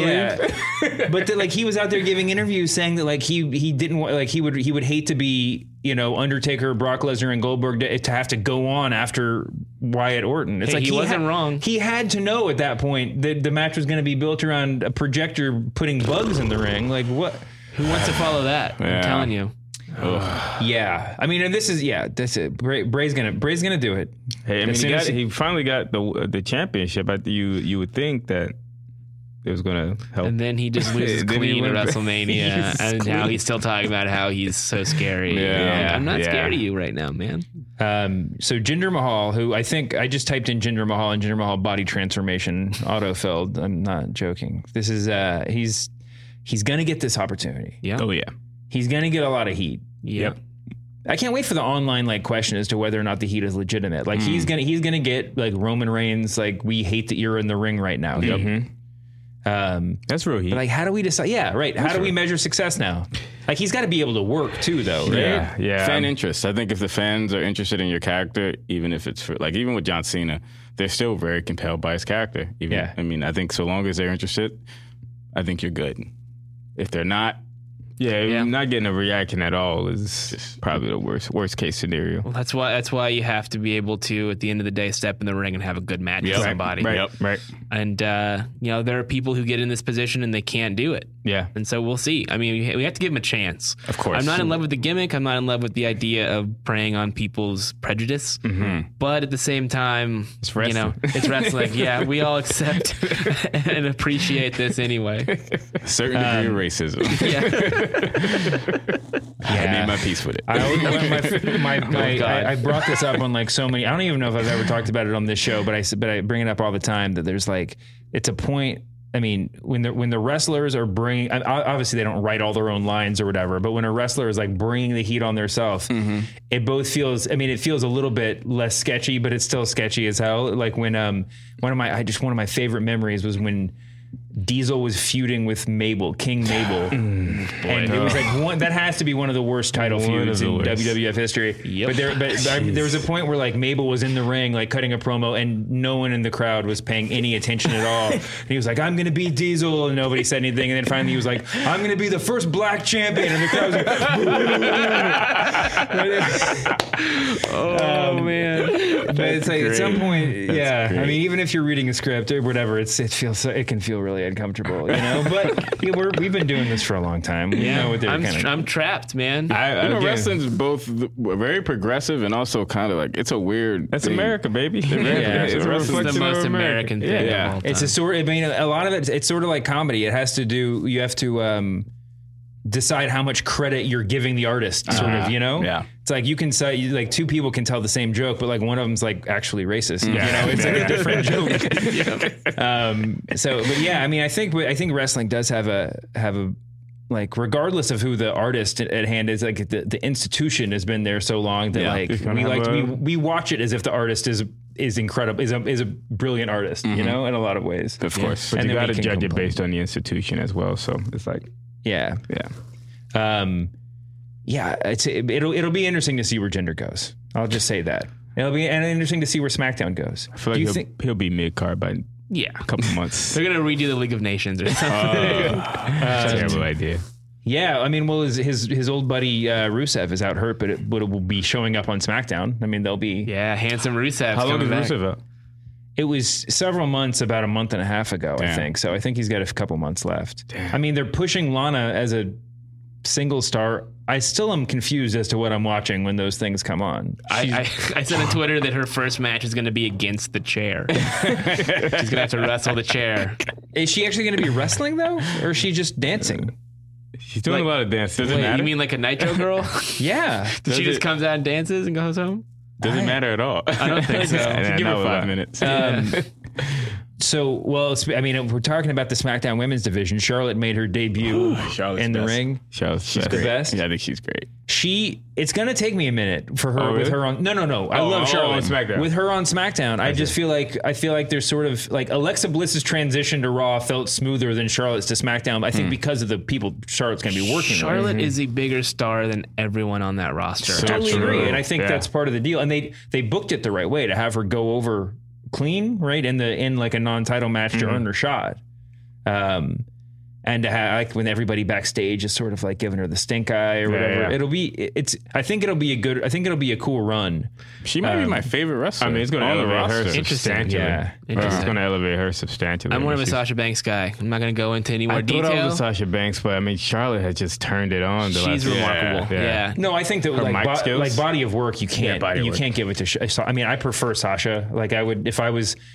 But he was out there giving interviews saying that he didn't he would hate to be Undertaker, Brock Lesnar, and Goldberg to have to go on after Wyatt Orton. It's he wasn't wrong. He had to know at that point that the match was going to be built around a projector putting bugs in the ring. What? Who wants to follow that? Yeah. I'm telling you. Yeah, I mean, and that's it. Bray's gonna do it. Hey, I mean, he finally got the championship. You would think that it was going to help. And then he just loses clean at WrestleMania, and now he's still talking about how he's so scary. Yeah. I'm not scared of you right now, man. So Jinder Mahal, who I think I just typed in Jinder Mahal and Jinder Mahal body transformation autofilled. I'm not joking. This is he's gonna get this opportunity. Yeah. Oh yeah. He's gonna get a lot of heat. Yep. I can't wait for the online like question as to whether or not the heat is legitimate. Like he's gonna get like Roman Reigns. Like, we hate that you're in the ring right now. That's real heat. But like, how do we decide? Yeah, right. How do we measure success now? Like, he's got to be able to work too, though. Right? Yeah. Fan interest. I think if the fans are interested in your character, even if it's for, like, even with John Cena, they're still very compelled by his character. I mean, I think so long as they're interested, I think you're good. If they're not, not getting a reaction at all is probably the worst case scenario. Well, that's why you have to be able to, at the end of the day, step in the ring and have a good match with somebody. Right. And there are people who get in this position and they can't do it. Yeah. And so we'll see. I mean, we have to give him a chance. Of course. I'm not in love with the gimmick. I'm not in love with the idea of preying on people's prejudice. But at the same time, it's wrestling. It's wrestling. Yeah, we all accept and appreciate this anyway. A certain degree of racism. I made my peace with it. I brought this up on like so many. I don't even know if I've ever talked about it on this show, but I bring it up all the time that there's like, it's a point. I mean, when the wrestlers are bringing, obviously they don't write all their own lines or whatever, but when a wrestler is like bringing the heat on theirself, it both feels, I mean, it feels a little bit less sketchy, but it's still sketchy as hell. Like when one of my favorite memories was when Diesel was feuding with King Mabel, and it was like that has to be one of the worst title feuds in WWF history. But there was a point where like Mabel was in the ring, like cutting a promo, and no one in the crowd was paying any attention at all. And he was like, "I'm going to beat Diesel," and nobody said anything. And then finally he was like, "I'm going to be the first black champion," and the crowd was like, "Oh man!" But it's like at some point, I mean, even if you're reading a script or whatever, it can feel really uncomfortable, you know. But we've been doing this for a long time. We know what they're I'm trapped, man. Wrestling's both very progressive and also kind of like, it's a weird. That's thing. America, baby. It's the most American thing. Yeah, of all time. It's a sort. I mean, a lot of it. It's sort of like comedy. It has to do. You have to decide how much credit you're giving the artist. Sort of, you know. Yeah. It's like you can say like two people can tell the same joke, but like one of them's like actually racist. You know, it's like a different joke. But yeah, I mean, I think wrestling does have a like, regardless of who the artist at hand is, like the institution has been there so long that we watch it as if the artist is incredible, is a brilliant artist, you know, in a lot of ways. Of course. But you got to judge it based on the institution as well. So it's like, it'll be interesting to see where Jinder goes. I'll just say that. It'll be interesting to see where SmackDown goes. I feel like he'll be mid-card by a couple months. They're going to redo the League of Nations or something. Terrible idea. Yeah, I mean, well, his old buddy Rusev is out hurt, but it will be showing up on SmackDown. I mean, they'll be... Yeah, handsome Rusev. How long is Rusev out? It was several months, about a month and a half ago, I think. So I think he's got a couple months left. Damn. I mean, they're pushing Lana as a single star. I still am confused as to what I'm watching when those things come on. I said on Twitter that her first match is going to be against the chair. She's going to have to wrestle the chair. Is she actually going to be wrestling, though? Or is she just dancing? She's doing a lot of dancing. Does it matter? You mean like a Nitro Girl? Yeah. She just comes out and dances and goes home? Doesn't matter at all. I don't think so. Give her 5 minutes. So, well, I mean, if we're talking about the SmackDown Women's Division, Charlotte made her debut in the ring. She's the best. Yeah, I think she's great. It's going to take me a minute for her with her on. No. I love Charlotte on SmackDown. with her on SmackDown. I feel like there's sort of like Alexa Bliss's transition to Raw felt smoother than Charlotte's to SmackDown. I think because of the people Charlotte's going to be working with. Charlotte is a bigger star than everyone on that roster. Totally agree, and I think that's part of the deal. And they booked it the right way to have her go over clean, right, in like a non-title match to earn her shot. And to have, like, when everybody backstage is sort of like giving her the stink eye or whatever, I think it'll be a cool run. She might be my favorite wrestler. I mean, it's going to elevate her substantially. It's going to elevate her substantially. I'm more of a Sasha Banks guy. I'm not going to go into any more detail. I was Sasha Banks, but I mean, Charlotte has just turned it on. She's remarkable. Yeah. No, I think that like body of work, you can't give it to. I mean, I prefer Sasha. Like I would if I was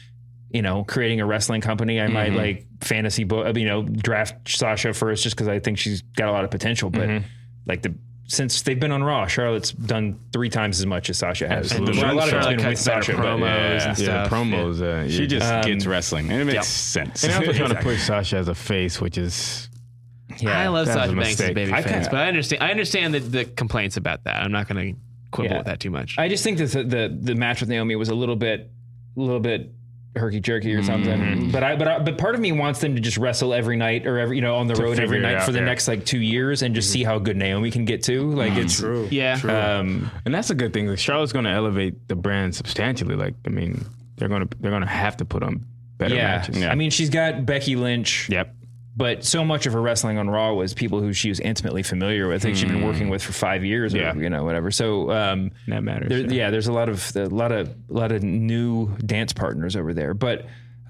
creating a wrestling company, I might like fantasy book, draft Sasha first just because I think she's got a lot of potential. But since they've been on Raw, Charlotte's done 3 times as much as Sasha has. Absolutely. A lot of it's Charlotte been with cuts better Sasha, promos and stuff. Promos. She just gets wrestling, and it makes sense. And also trying to push Sasha as a face, which is I love Sasha Banks as a baby face, kinda, but I understand the complaints about that. I'm not going to quibble with that too much. I just think that the match with Naomi was a little bit herky jerky or something. But part of me wants them to just wrestle every night or on the road every night for the next 2 years and just see how good Naomi can get to. Like it's true. Yeah. True. And that's a good thing. Charlotte's going to elevate the brand substantially. They're going to have to put on better matches. Yeah. I mean, she's got Becky Lynch. Yep. But so much of her wrestling on Raw was people who she was intimately familiar with. I think she'd been working with for 5 years, or whatever. So that matters. There's a lot of new dance partners over there. But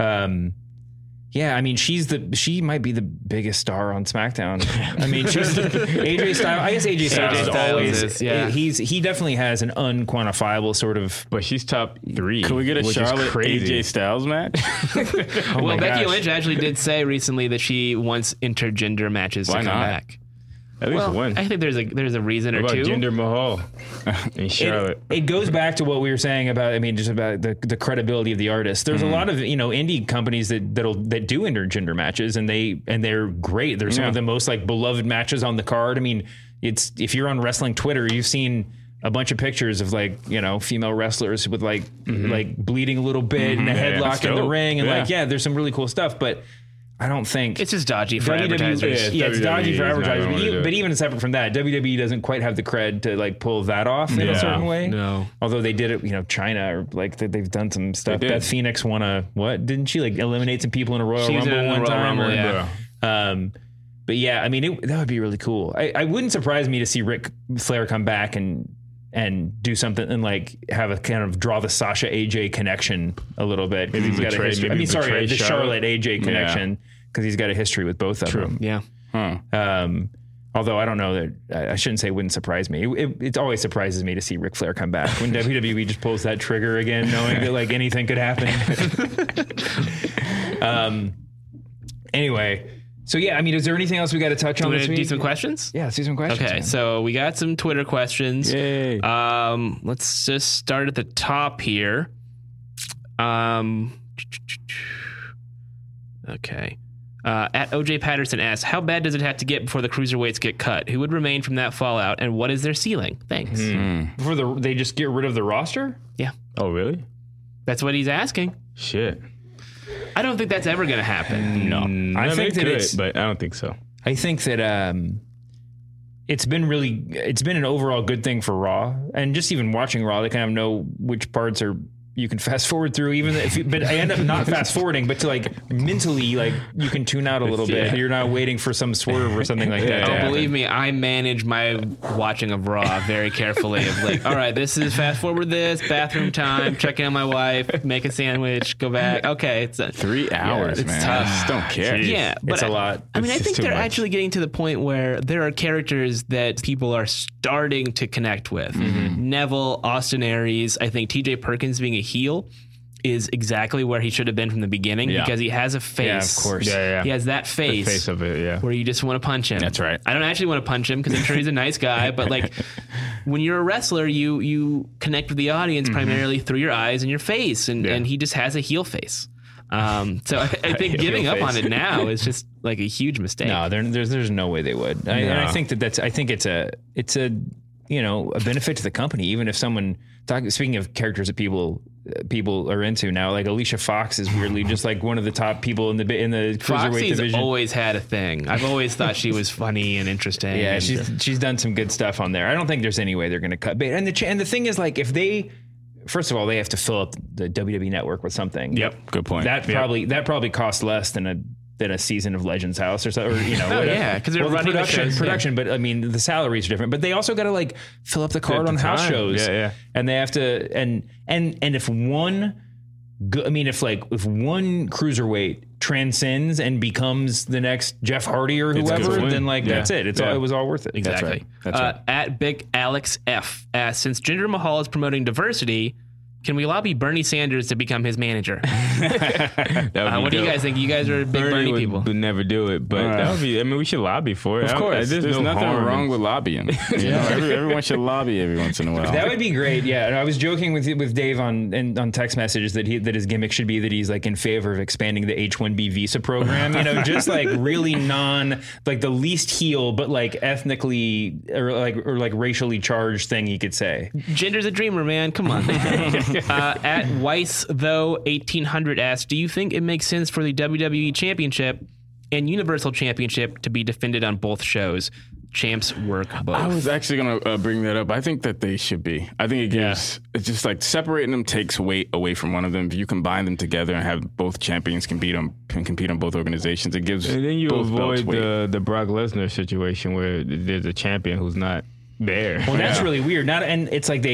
I mean, she might be the biggest star on SmackDown. I mean, she's AJ Styles. I guess AJ Styles he definitely has an unquantifiable sort of. But she's top 3. Can we get a Charlotte AJ Styles match? Well, Becky Lynch actually did say recently that she wants intergender matches to come back. At least one. I think there's a reason what or two. Jinder Mahal and Charlotte. It goes back to what we were saying about, just about the credibility of the artist. There's a lot of indie companies that do intergender matches, and they're great. They're some of the most beloved matches on the card. I mean, if you're on wrestling Twitter, you've seen a bunch of pictures of female wrestlers with bleeding a little bit and a headlock in the ring, and there's some really cool stuff, but I don't think it's just dodgy for advertisers. Yeah, it's dodgy for advertisers. But even separate from that, WWE doesn't quite have the cred to pull that off in a certain way. No, although they did it, China or they've done some stuff. Beth Phoenix won didn't she eliminate some people in a Royal Rumble one time? But yeah, I mean that would be really cool. I wouldn't surprise me to see Ric Flair come back and do something and have a kind of draw the Sasha AJ connection a little bit. Maybe he's got a history. The Charlotte AJ connection because he's got a history with both of them. Yeah. Although I don't know that I shouldn't say it wouldn't surprise me. It always surprises me to see Ric Flair come back when WWE just pulls that trigger again, knowing that anything could happen. Anyway. So yeah, I mean, is there anything else we got to touch on this week? Do some questions? Yeah, let's do some questions. Okay, so we got some Twitter questions. Yay. Let's just start at the top here. Okay. At OJ Patterson asks, how bad does it have to get before the cruiserweights get cut? Who would remain from that fallout, and what is their ceiling? Thanks. Before they just get rid of the roster? Yeah. Oh, really? That's what he's asking. Shit. I don't think that's ever going to happen. No. I think that but I don't think so. I think that it's been an overall good thing for Raw, and just even watching Raw, they kind of know which parts you can fast forward through, but I end up not fast forwarding, but to mentally, you can tune out a little bit. You're not waiting for some swerve or something like that. Oh, believe me, I manage my watching of Raw very carefully. Of all right, this is fast forward this, bathroom time, checking on my wife, make a sandwich, go back. Okay, it's 3 hours, it's man. tough. I just don't care. Yeah, but it's a lot. I mean, I think they're actually getting to the point where there are characters that people are starting to connect with. Neville, Austin Aries, I think TJ Perkins being a heel is exactly where he should have been from the beginning because he has a face. Yeah, of course. Yeah. He has that face. The face of it, where you just want to punch him. That's right. I don't actually want to punch him because I'm sure he's a nice guy, but when you're a wrestler, you connect with the audience primarily through your eyes and your face, and he just has a heel face. So I think giving up on it now is just a huge mistake. No, there's no way they would. And I think it's a benefit to the company, even if someone speaking of characters that people are into now, Alicia Fox is weirdly just one of the top people in the cruiserweight Foxy's division. Always had a thing. I've always thought she was funny and interesting. Yeah, she's done some good stuff on there. I don't think there's any way they're going to cut bait. And the thing is, if they, first of all, they have to fill up the WWE network with something. Yep, good point. That probably costs less than a season of Legends House or something, because they're running production. But I mean, the salaries are different. But they also got to fill up the card on house shows. Yeah. And they have to, and if one, if one cruiserweight transcends and becomes the next Jeff Hardy or whoever, then that's it. It was all worth it. Exactly. That's right. At Big Alex F asks, since Jinder Mahal is promoting diversity, Can we lobby Bernie Sanders to become his manager? What do you guys think? You guys are big Bernie people. Would never do it, but that would be. I mean, we should lobby for it. Of course, there's nothing wrong with lobbying. You know, everyone should lobby every once in a while. That would be great. Yeah, and I was joking with Dave on text messages that his gimmick should be that he's like in favor of expanding the H-1B visa program. You know, just like really like the least heel, but like ethnically or like racially charged thing he could say. Gender's a dreamer, man. Come on. At Weiss, though, 1800 asks, do you think it makes sense for the WWE Championship and Universal Championship to be defended on both shows? Champs work both. I was actually going to bring that up. I think that they should be. I think it's just like separating them takes weight away from one of them. If you combine them together and have both champions compete on both organizations, it gives and then you both avoid the Brock Lesnar situation where there's a champion who's not there. Well, that's really weird. And it's like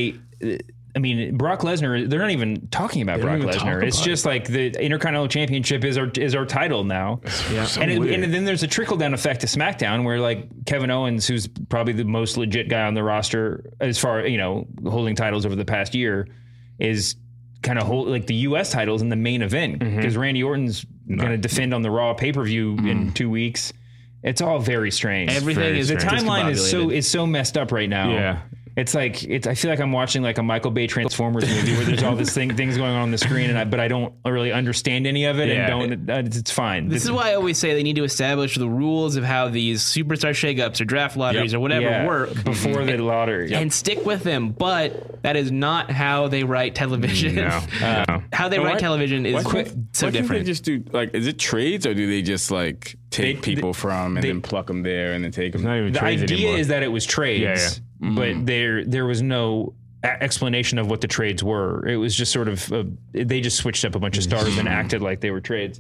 I mean, Brock Lesnar, they're not even talking about Brock Lesnar. It's just like the Intercontinental Championship is our title now. Yeah. So and then there's a trickle-down effect to SmackDown where like Kevin Owens, who's probably the most legit guy on the roster as far, you know, holding titles over the past year, is kind of like the U.S. titles in the main event because Randy Orton's going to defend on the Raw pay-per-view in 2 weeks. It's all very strange. Everything is the timeline is so messed up right now. Yeah. It's like I feel like I'm watching like a Michael Bay Transformers movie where there's all this things going on the screen, but I don't really understand any of it, and it's fine. This is why I always say they need to establish the rules of how these superstar shakeups or draft lotteries or whatever work before the lottery, and stick with them. But that is not how they write television. No. How they write television is so different. They just do like, is it trades or do they just like take people from and then pluck them there and then take them? Not even the trades idea anymore. is that it was trades. But there was no explanation of what the trades were. It was just sort of they just switched up a bunch of stars and acted like they were trades.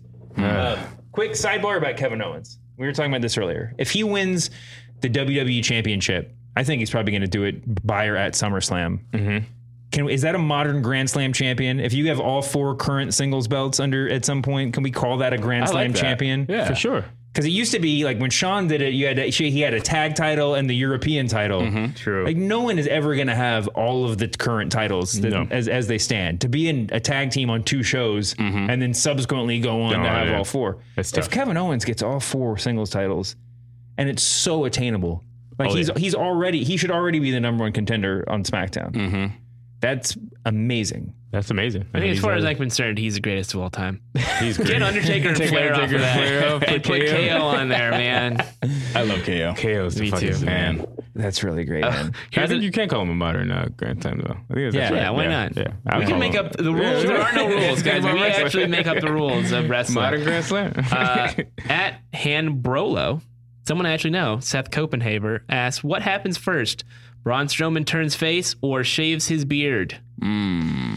Quick sidebar about Kevin Owens. We were talking about this earlier. If he wins the WWE Championship, I think he's probably going to do it by or at SummerSlam. Is that a modern Grand Slam champion? If you have all 4 current singles belts under at some point, can we call that a Grand Slam champion? Yeah, for sure. Because it used to be like when Sean did it, he had a tag title and the European title. True. Like no one is ever going to have all of the current titles as they stand. To be in a tag team on 2 shows and then subsequently go on to have all 4. If Kevin Owens gets all 4 singles titles, and it's so attainable, like he should already be the number 1 contender on SmackDown. That's amazing. That's amazing. I think as far as I'm concerned, he's the greatest of all time. He's great. Get Undertaker and Flair off of that. And put KO on there, man. I love KO. KO's the fucking man. That's really great, man. I think you can't call him a modern Grand Slam, though. I think that's right. Why not? Yeah. We can make up the rules. There are no rules, guys. We actually make up the rules of wrestling. Modern Grand Slam. At Han Brolo, someone I actually know, Seth Copenhaver, asks, what happens first? Braun Strowman turns face or shaves his beard? I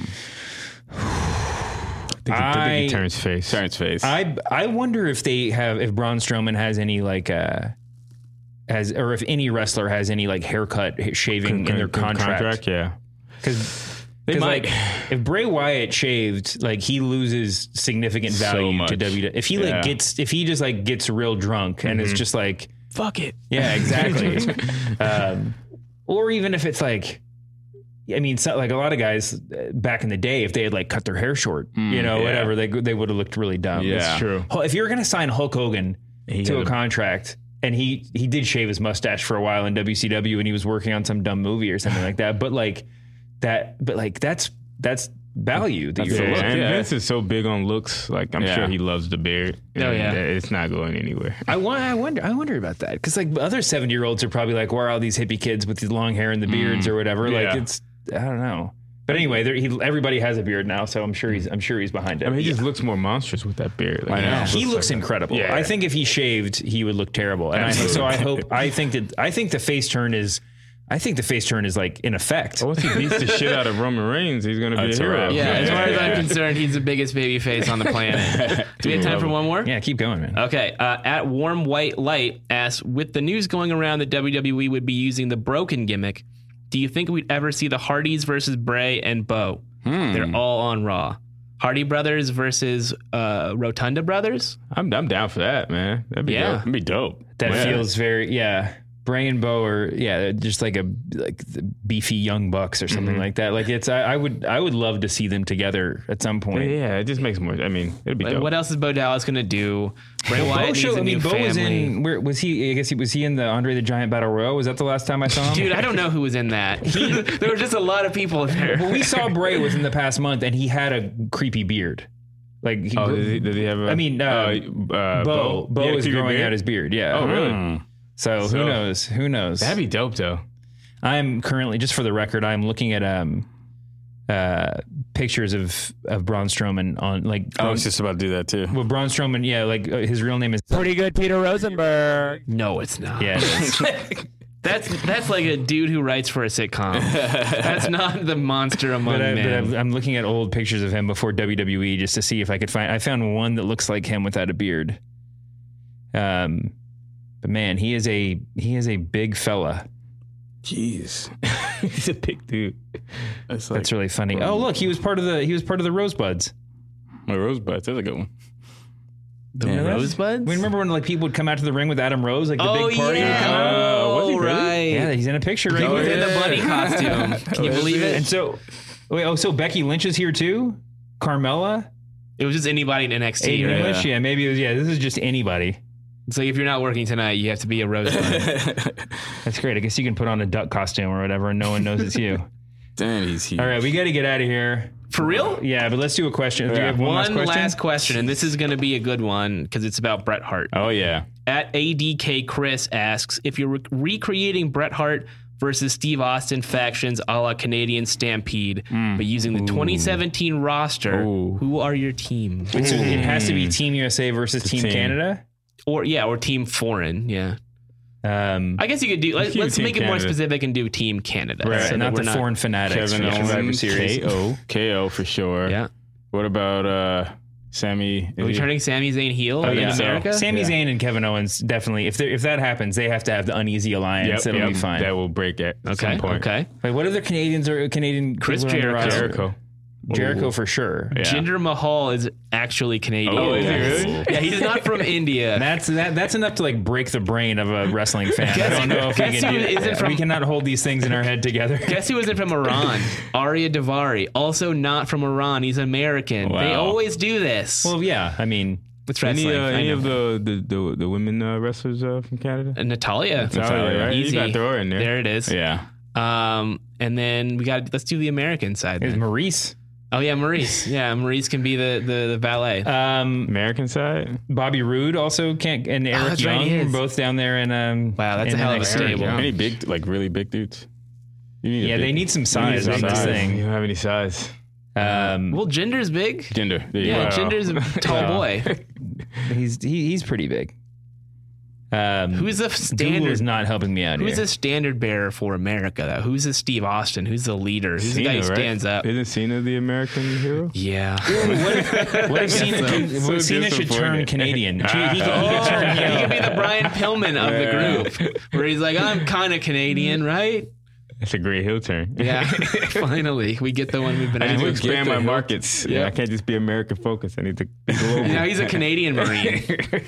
think he turns face. I wonder if Braun Strowman has any like or if any wrestler has any like haircut shaving in their contract. Yeah, because like if Bray Wyatt shaved, like he loses significant value to WWE. If he if he just like gets real drunk and it's just like fuck it. Yeah, exactly. Or even if it's like, I mean, like a lot of guys back in the day, if they had like cut their hair short, whatever, they would have looked really dumb. Yeah, that's true. If you're going to sign Hulk Hogan to a contract, and he did shave his mustache for a while in WCW, and he was working on some dumb movie or something like that. But that's value that you're and Vince is so big on looks. Like I'm sure he loves the beard. It's not going anywhere. I wonder about that because like other 70-year-olds are probably like, why are all these hippie kids with the long hair and the beards or whatever? Like it's I don't know. But anyway, everybody has a beard now, so I'm sure he's behind it. I mean, he just looks more monstrous with that beard. Like, I know. He looks incredible. Yeah. I think if he shaved, he would look terrible. And I think the face turn is like in effect. Once he beats the shit out of Roman Reigns, he's going to be a hero. Yeah, as far as I'm concerned, he's the biggest baby face on the planet. Do we have time for one more? Yeah, keep going, man. Okay. At Warm White Light asks, with the news going around that WWE would be using the Broken gimmick, do you think we'd ever see the Hardys versus Bray and Bo? They're all on Raw. Hardy Brothers versus Rotunda Brothers? I'm down for that, man. That'd be dope. That'd be dope. That feels very, Bray and Bo are just like the beefy young bucks or something like that. Like it's I would love to see them together at some point. Yeah, it just makes more. I mean, it'd be dope. What else is Bo Dallas gonna do? Bray Wyatt needs a new Bo family. was in. Where was he? I guess was he in the Andre the Giant Battle Royal? Was that the last time I saw him? Dude, I don't know who was in that. There were just a lot of people there. Well, we saw Bray within the past month, and he had a creepy beard. Like, did he have a? I mean, Bo is growing out his beard. Yeah. Oh, really? So who knows? Who knows? That'd be dope, though. I'm currently, just for the record, I'm looking at pictures of Braun Strowman on like. I was just about to do that too. Well, Braun Strowman, his real name is Pretty Good Peter Rosenberg. No, it's not. Yeah. That's like a dude who writes for a sitcom. That's not the monster among men. But I'm looking at old pictures of him before WWE just to see if I could find. I found one that looks like him without a beard. But man, he is a big fella. Jeez, he's a big dude. That's really funny. Oh, look, he was part of the Rosebuds. Rosebuds, that's a good one. The Rosebuds? We remember when like people would come out to the ring with Adam Rose, like the big party would come out. Oh, was he really? Yeah, he's in a picture right He was here. in the bunny costume. Can you believe it? And so, so Becky Lynch is here too? Carmella? It was just anybody in NXT, Aiden right? English? Yeah, maybe it was, this is just anybody. It's like if you're not working tonight, you have to be a Rosebud. That's great. I guess you can put on a duck costume or whatever and no one knows it's you. Damn, he's huge. All right, we got to get out of here. For real? Yeah, but let's do a question. Do you have one last question, and this is going to be a good one because it's about Bret Hart. Oh, yeah. At ADK Chris asks, if you're recreating Bret Hart versus Steve Austin factions a la Canadian Stampede, but using the 2017 roster, who are your team? So it has to be Team USA versus Team Canada? Or Team Foreign, yeah. I guess you could do. Let's make it more specific and do Team Canada, right? So not the Foreign Fanatics. Kevin Owens, KO for sure. Yeah. What about Sami? Are we turning Sami Zayn heel in America? Sami Zayn and Kevin Owens definitely. If that happens, they have to have the uneasy alliance. That'll be fine. That will break at some point. Okay. Wait, what other Canadian? Chris Jericho. Jericho for sure. Yeah. Jinder Mahal is actually Canadian. Oh, is he really? Yeah, he's not from India. That's enough to like break the brain of a wrestling fan. I don't know if we can do it. We cannot hold these things in our head together. Guess who isn't from Iran? Arya Davari, also not from Iran. He's American. Wow. They always do this. Well, yeah. I mean, it's wrestling. Any of the women wrestlers from Canada? And Natalia, right? Easy. You got to throw her in there. There it is. Yeah. And then let's do the American side. There's Maurice. Oh yeah, Maurice. Yeah, Maurice can be the valet. American side. Bobby Roode also can't, and Eric Young are both down there. And wow, that's a hell of a stable. Any big, like really big dudes? They need some size. That's the thing. You don't have any size. Well, Jinder's big. Jinder. Jinder's a tall boy. He's pretty big. Who's the standard? Google is not helping me out. Who's the standard bearer for America, though? Who's the Steve Austin? Who's the leader? Who's the guy who stands up? Isn't Cena the American hero? Yeah. What if Cena should turn Canadian? He could be the Brian Pillman of the group, where he's like, I'm kind of Canadian, right? That's a great heel turn. Yeah. Finally, we get the one we've been I asking. need to expand my markets. Yeah. I can't just be American focused. I need to be global. Now he's a Canadian Marine.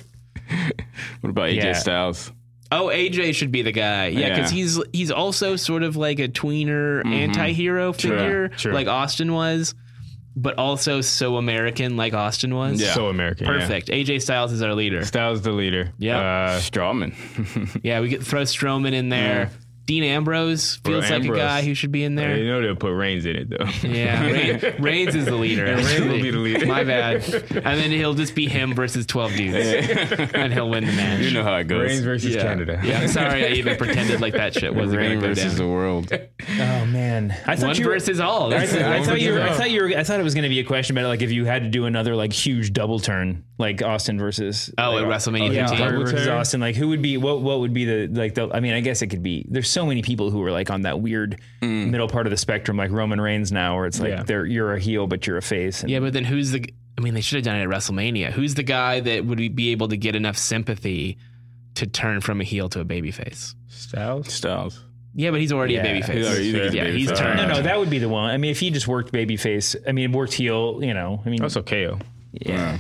What about AJ Styles? Oh, AJ should be the guy. Yeah, because he's also sort of like a tweener anti-hero figure, like Austin was, but also so American like Austin was. Yeah. So American. Perfect. AJ Styles is our leader. Styles the leader. Yeah. Strowman. Yeah, we throw Strowman in there. Yeah. Dean Ambrose feels like a guy who should be in there. You know they'll put Reigns in it, though. Yeah, Reigns is the leader. Reigns will be the leader. My bad. And then he'll just be him versus 12 dudes. And he'll win the match. You know how it goes. Reigns versus Canada. Yeah, I'm sorry I even pretended like that shit wasn't going to go versus down. the world. Oh, man. I thought One versus all. I thought it was going to be a question about like if you had to do another like huge double turn, like Austin versus at WrestleMania 15 versus Austin. Like who would be what would be the I mean, I guess it could be. There's so many people who are like on that weird middle part of the spectrum, like Roman Reigns now, where it's like you're a heel but you're a face. Yeah, but then who's the? I mean, they should have done it at WrestleMania. Who's the guy that would be able to get enough sympathy to turn from a heel to a babyface? Styles. Yeah, but he's already a babyface. He's turned. No, that would be the one. I mean, if he just worked babyface, worked heel, I mean, also KO. Yeah.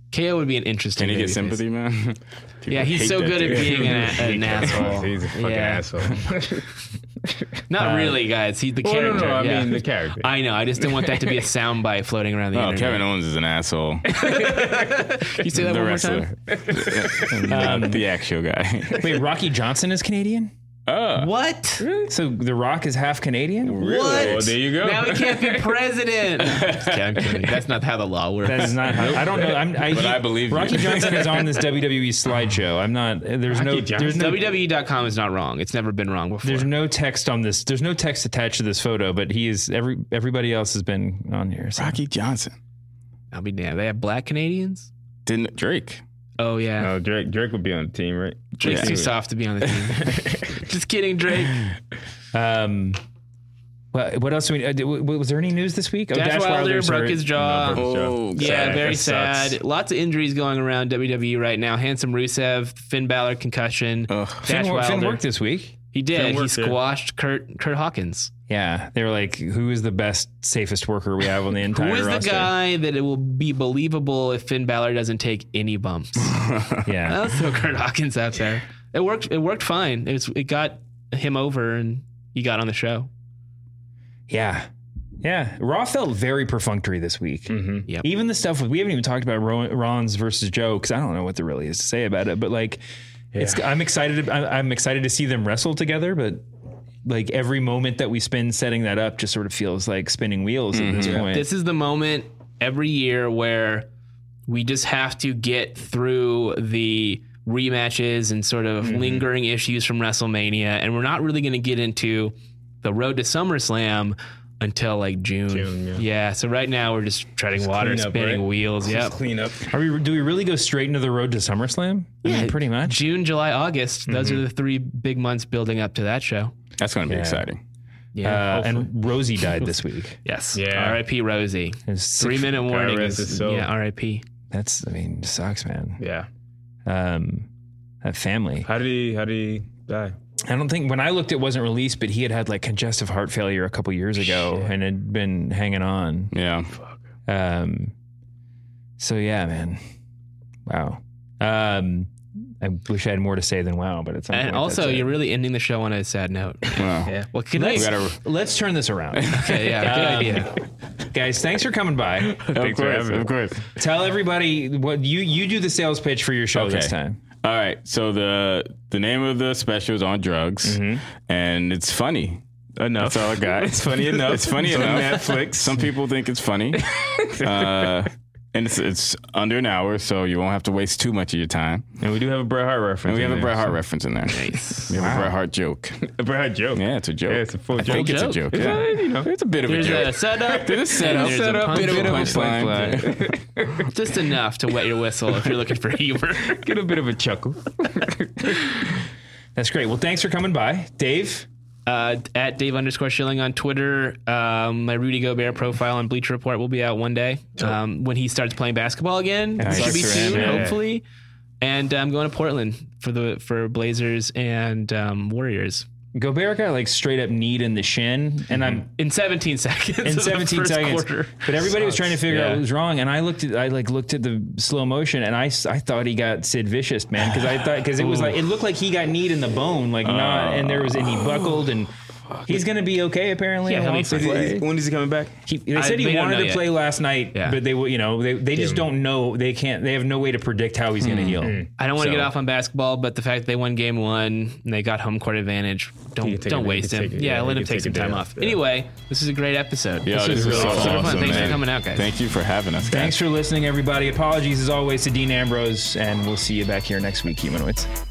KO would be an interesting. Can he get babyface. sympathy, man? Yeah, he's so good at being an asshole. He's a fucking asshole. Not really, guys. He's the character. No, I yeah. mean the character. I know. I just didn't want that to be a soundbite floating around the internet. Kevin Owens is an asshole. Can you say that The one wrestler. more time? The actual guy. Wait, Rocky Johnson is Canadian? What? So The Rock is half Canadian? What? Well, there you go. Now he can't be president. Okay, I'm kidding. That's not how the law works. That is not how, I don't know. But I believe you. Rocky Johnson is on this WWE slideshow. I'm not. There's no. There's no. WWE.com is not wrong. It's never been wrong before. There's no text on this. There's no text attached to this photo, but he is. Everybody else has been on here. So. Rocky Johnson. I'll be damned. They have black Canadians? Didn't Drake? Oh, yeah. No, Drake would be on the team, right? Drake's too soft to be on the team. Just kidding, Drake. Well, what else? Was there any news this week? Dash Wilder broke his jaw. Oh, Yeah, very That sucks. sad. Lots of injuries going around WWE right now. Handsome Rusev, Finn Balor concussion. Dash Finn Wilder. worked this week. He did. He worked, yeah. squashed Kurt Hawkins. Yeah, they were like, "Who is the best, safest worker we have on the entire Who is roster?" the guy that it will be believable if Finn Balor doesn't take any bumps? Yeah, Let's throw Kurt Hawkins out there. It worked. It worked fine. It got him over, and he got on the show. yeah. Raw felt very perfunctory this week. Mm-hmm. Yep. Even the stuff we haven't even talked about Rollins versus Joe because I don't know what there really is to say about it. But like, I'm excited. I'm excited to see them wrestle together. But like every moment that we spend setting that up just sort of feels like spinning wheels at this point. This is the moment every year where we just have to get through the rematches and sort of lingering issues from WrestleMania, and we're not really going to get into the road to SummerSlam until like June. Yeah. So right now we're just treading water, clean up, spinning right? wheels. Yep. Clean up. Do we really go straight into the road to SummerSlam? I mean, pretty much. June, July, August. Those are the 3 big months building up to that show. That's going to be exciting. Yeah. And Rosie died this week. Yes. Yeah. R.I.P. Rosie. It's 3-minute warning. rest his soul. Yeah. R.I.P. That's, I mean, sucks, man. Yeah. That family. How did he die? I don't think when I looked, it wasn't released, but he had like congestive heart failure a couple years ago and had been hanging on. Yeah. So yeah, man. Wow. I wish I had more to say than wow, but it's And also, you're really ending the show on a sad note. Well, Yeah. Well, can I? let's turn this around. Okay. Yeah. Good idea. Guys, thanks for coming by. of course. Tell everybody what you do the sales pitch for your show this time. All right. So the name of the special is On Drugs, and it's funny. Enough. That's all I got. It's funny enough. It's funny It's on enough. Netflix. Some people think it's funny. And it's under an hour, so you won't have to waste too much of your time. And we do have a Bret Hart reference. And we have a in Bret there, Hart reference in there. Nice. We have a Bret Hart joke. A Bret Hart joke. Yeah, it's a joke. Yeah, it's a full I joke. think it's a Joke. joke. It's Yeah. you know. It's a bit of There's a joke. a setup. There's a setup. There's a Bit of a punchline. punchline. Just enough to wet your whistle if you're looking for humor. Get a bit of a chuckle. That's great. Well, thanks for coming by, Dave. At Dave_Schilling on Twitter. My Rudy Gobert profile on Bleacher Report will be out one day when he starts playing basketball again. It should be soon, hopefully. And I'm going to Portland for Blazers and Warriors. Gobert got like straight up kneed in the shin, and I'm In 17 seconds. in of the 17 first seconds. quarter. But everybody was trying to figure out what was wrong, and I looked at the slow motion, and I thought he got Sid Vicious, man, because it was like it looked like he got kneed in the bone, like and he buckled, and he's gonna be okay apparently. Yeah, he'll be Wants to fine. play. When is he coming back? They said they he don't wanted know to yet. play last night, Yeah. but they just don't know. They have no way to predict how he's gonna heal. I don't want to So- get off on basketball, but the fact that they won game 1 and they got home court advantage, don't waste him. Let him take some time off. Anyway, this is a great episode. Yeah, this is really so super fun. awesome, Thanks man. for coming out, guys. Thank you for having us, guys. Thanks for listening, everybody. Apologies as always to Dean Ambrose, and we'll see you back here next week, Humanoids.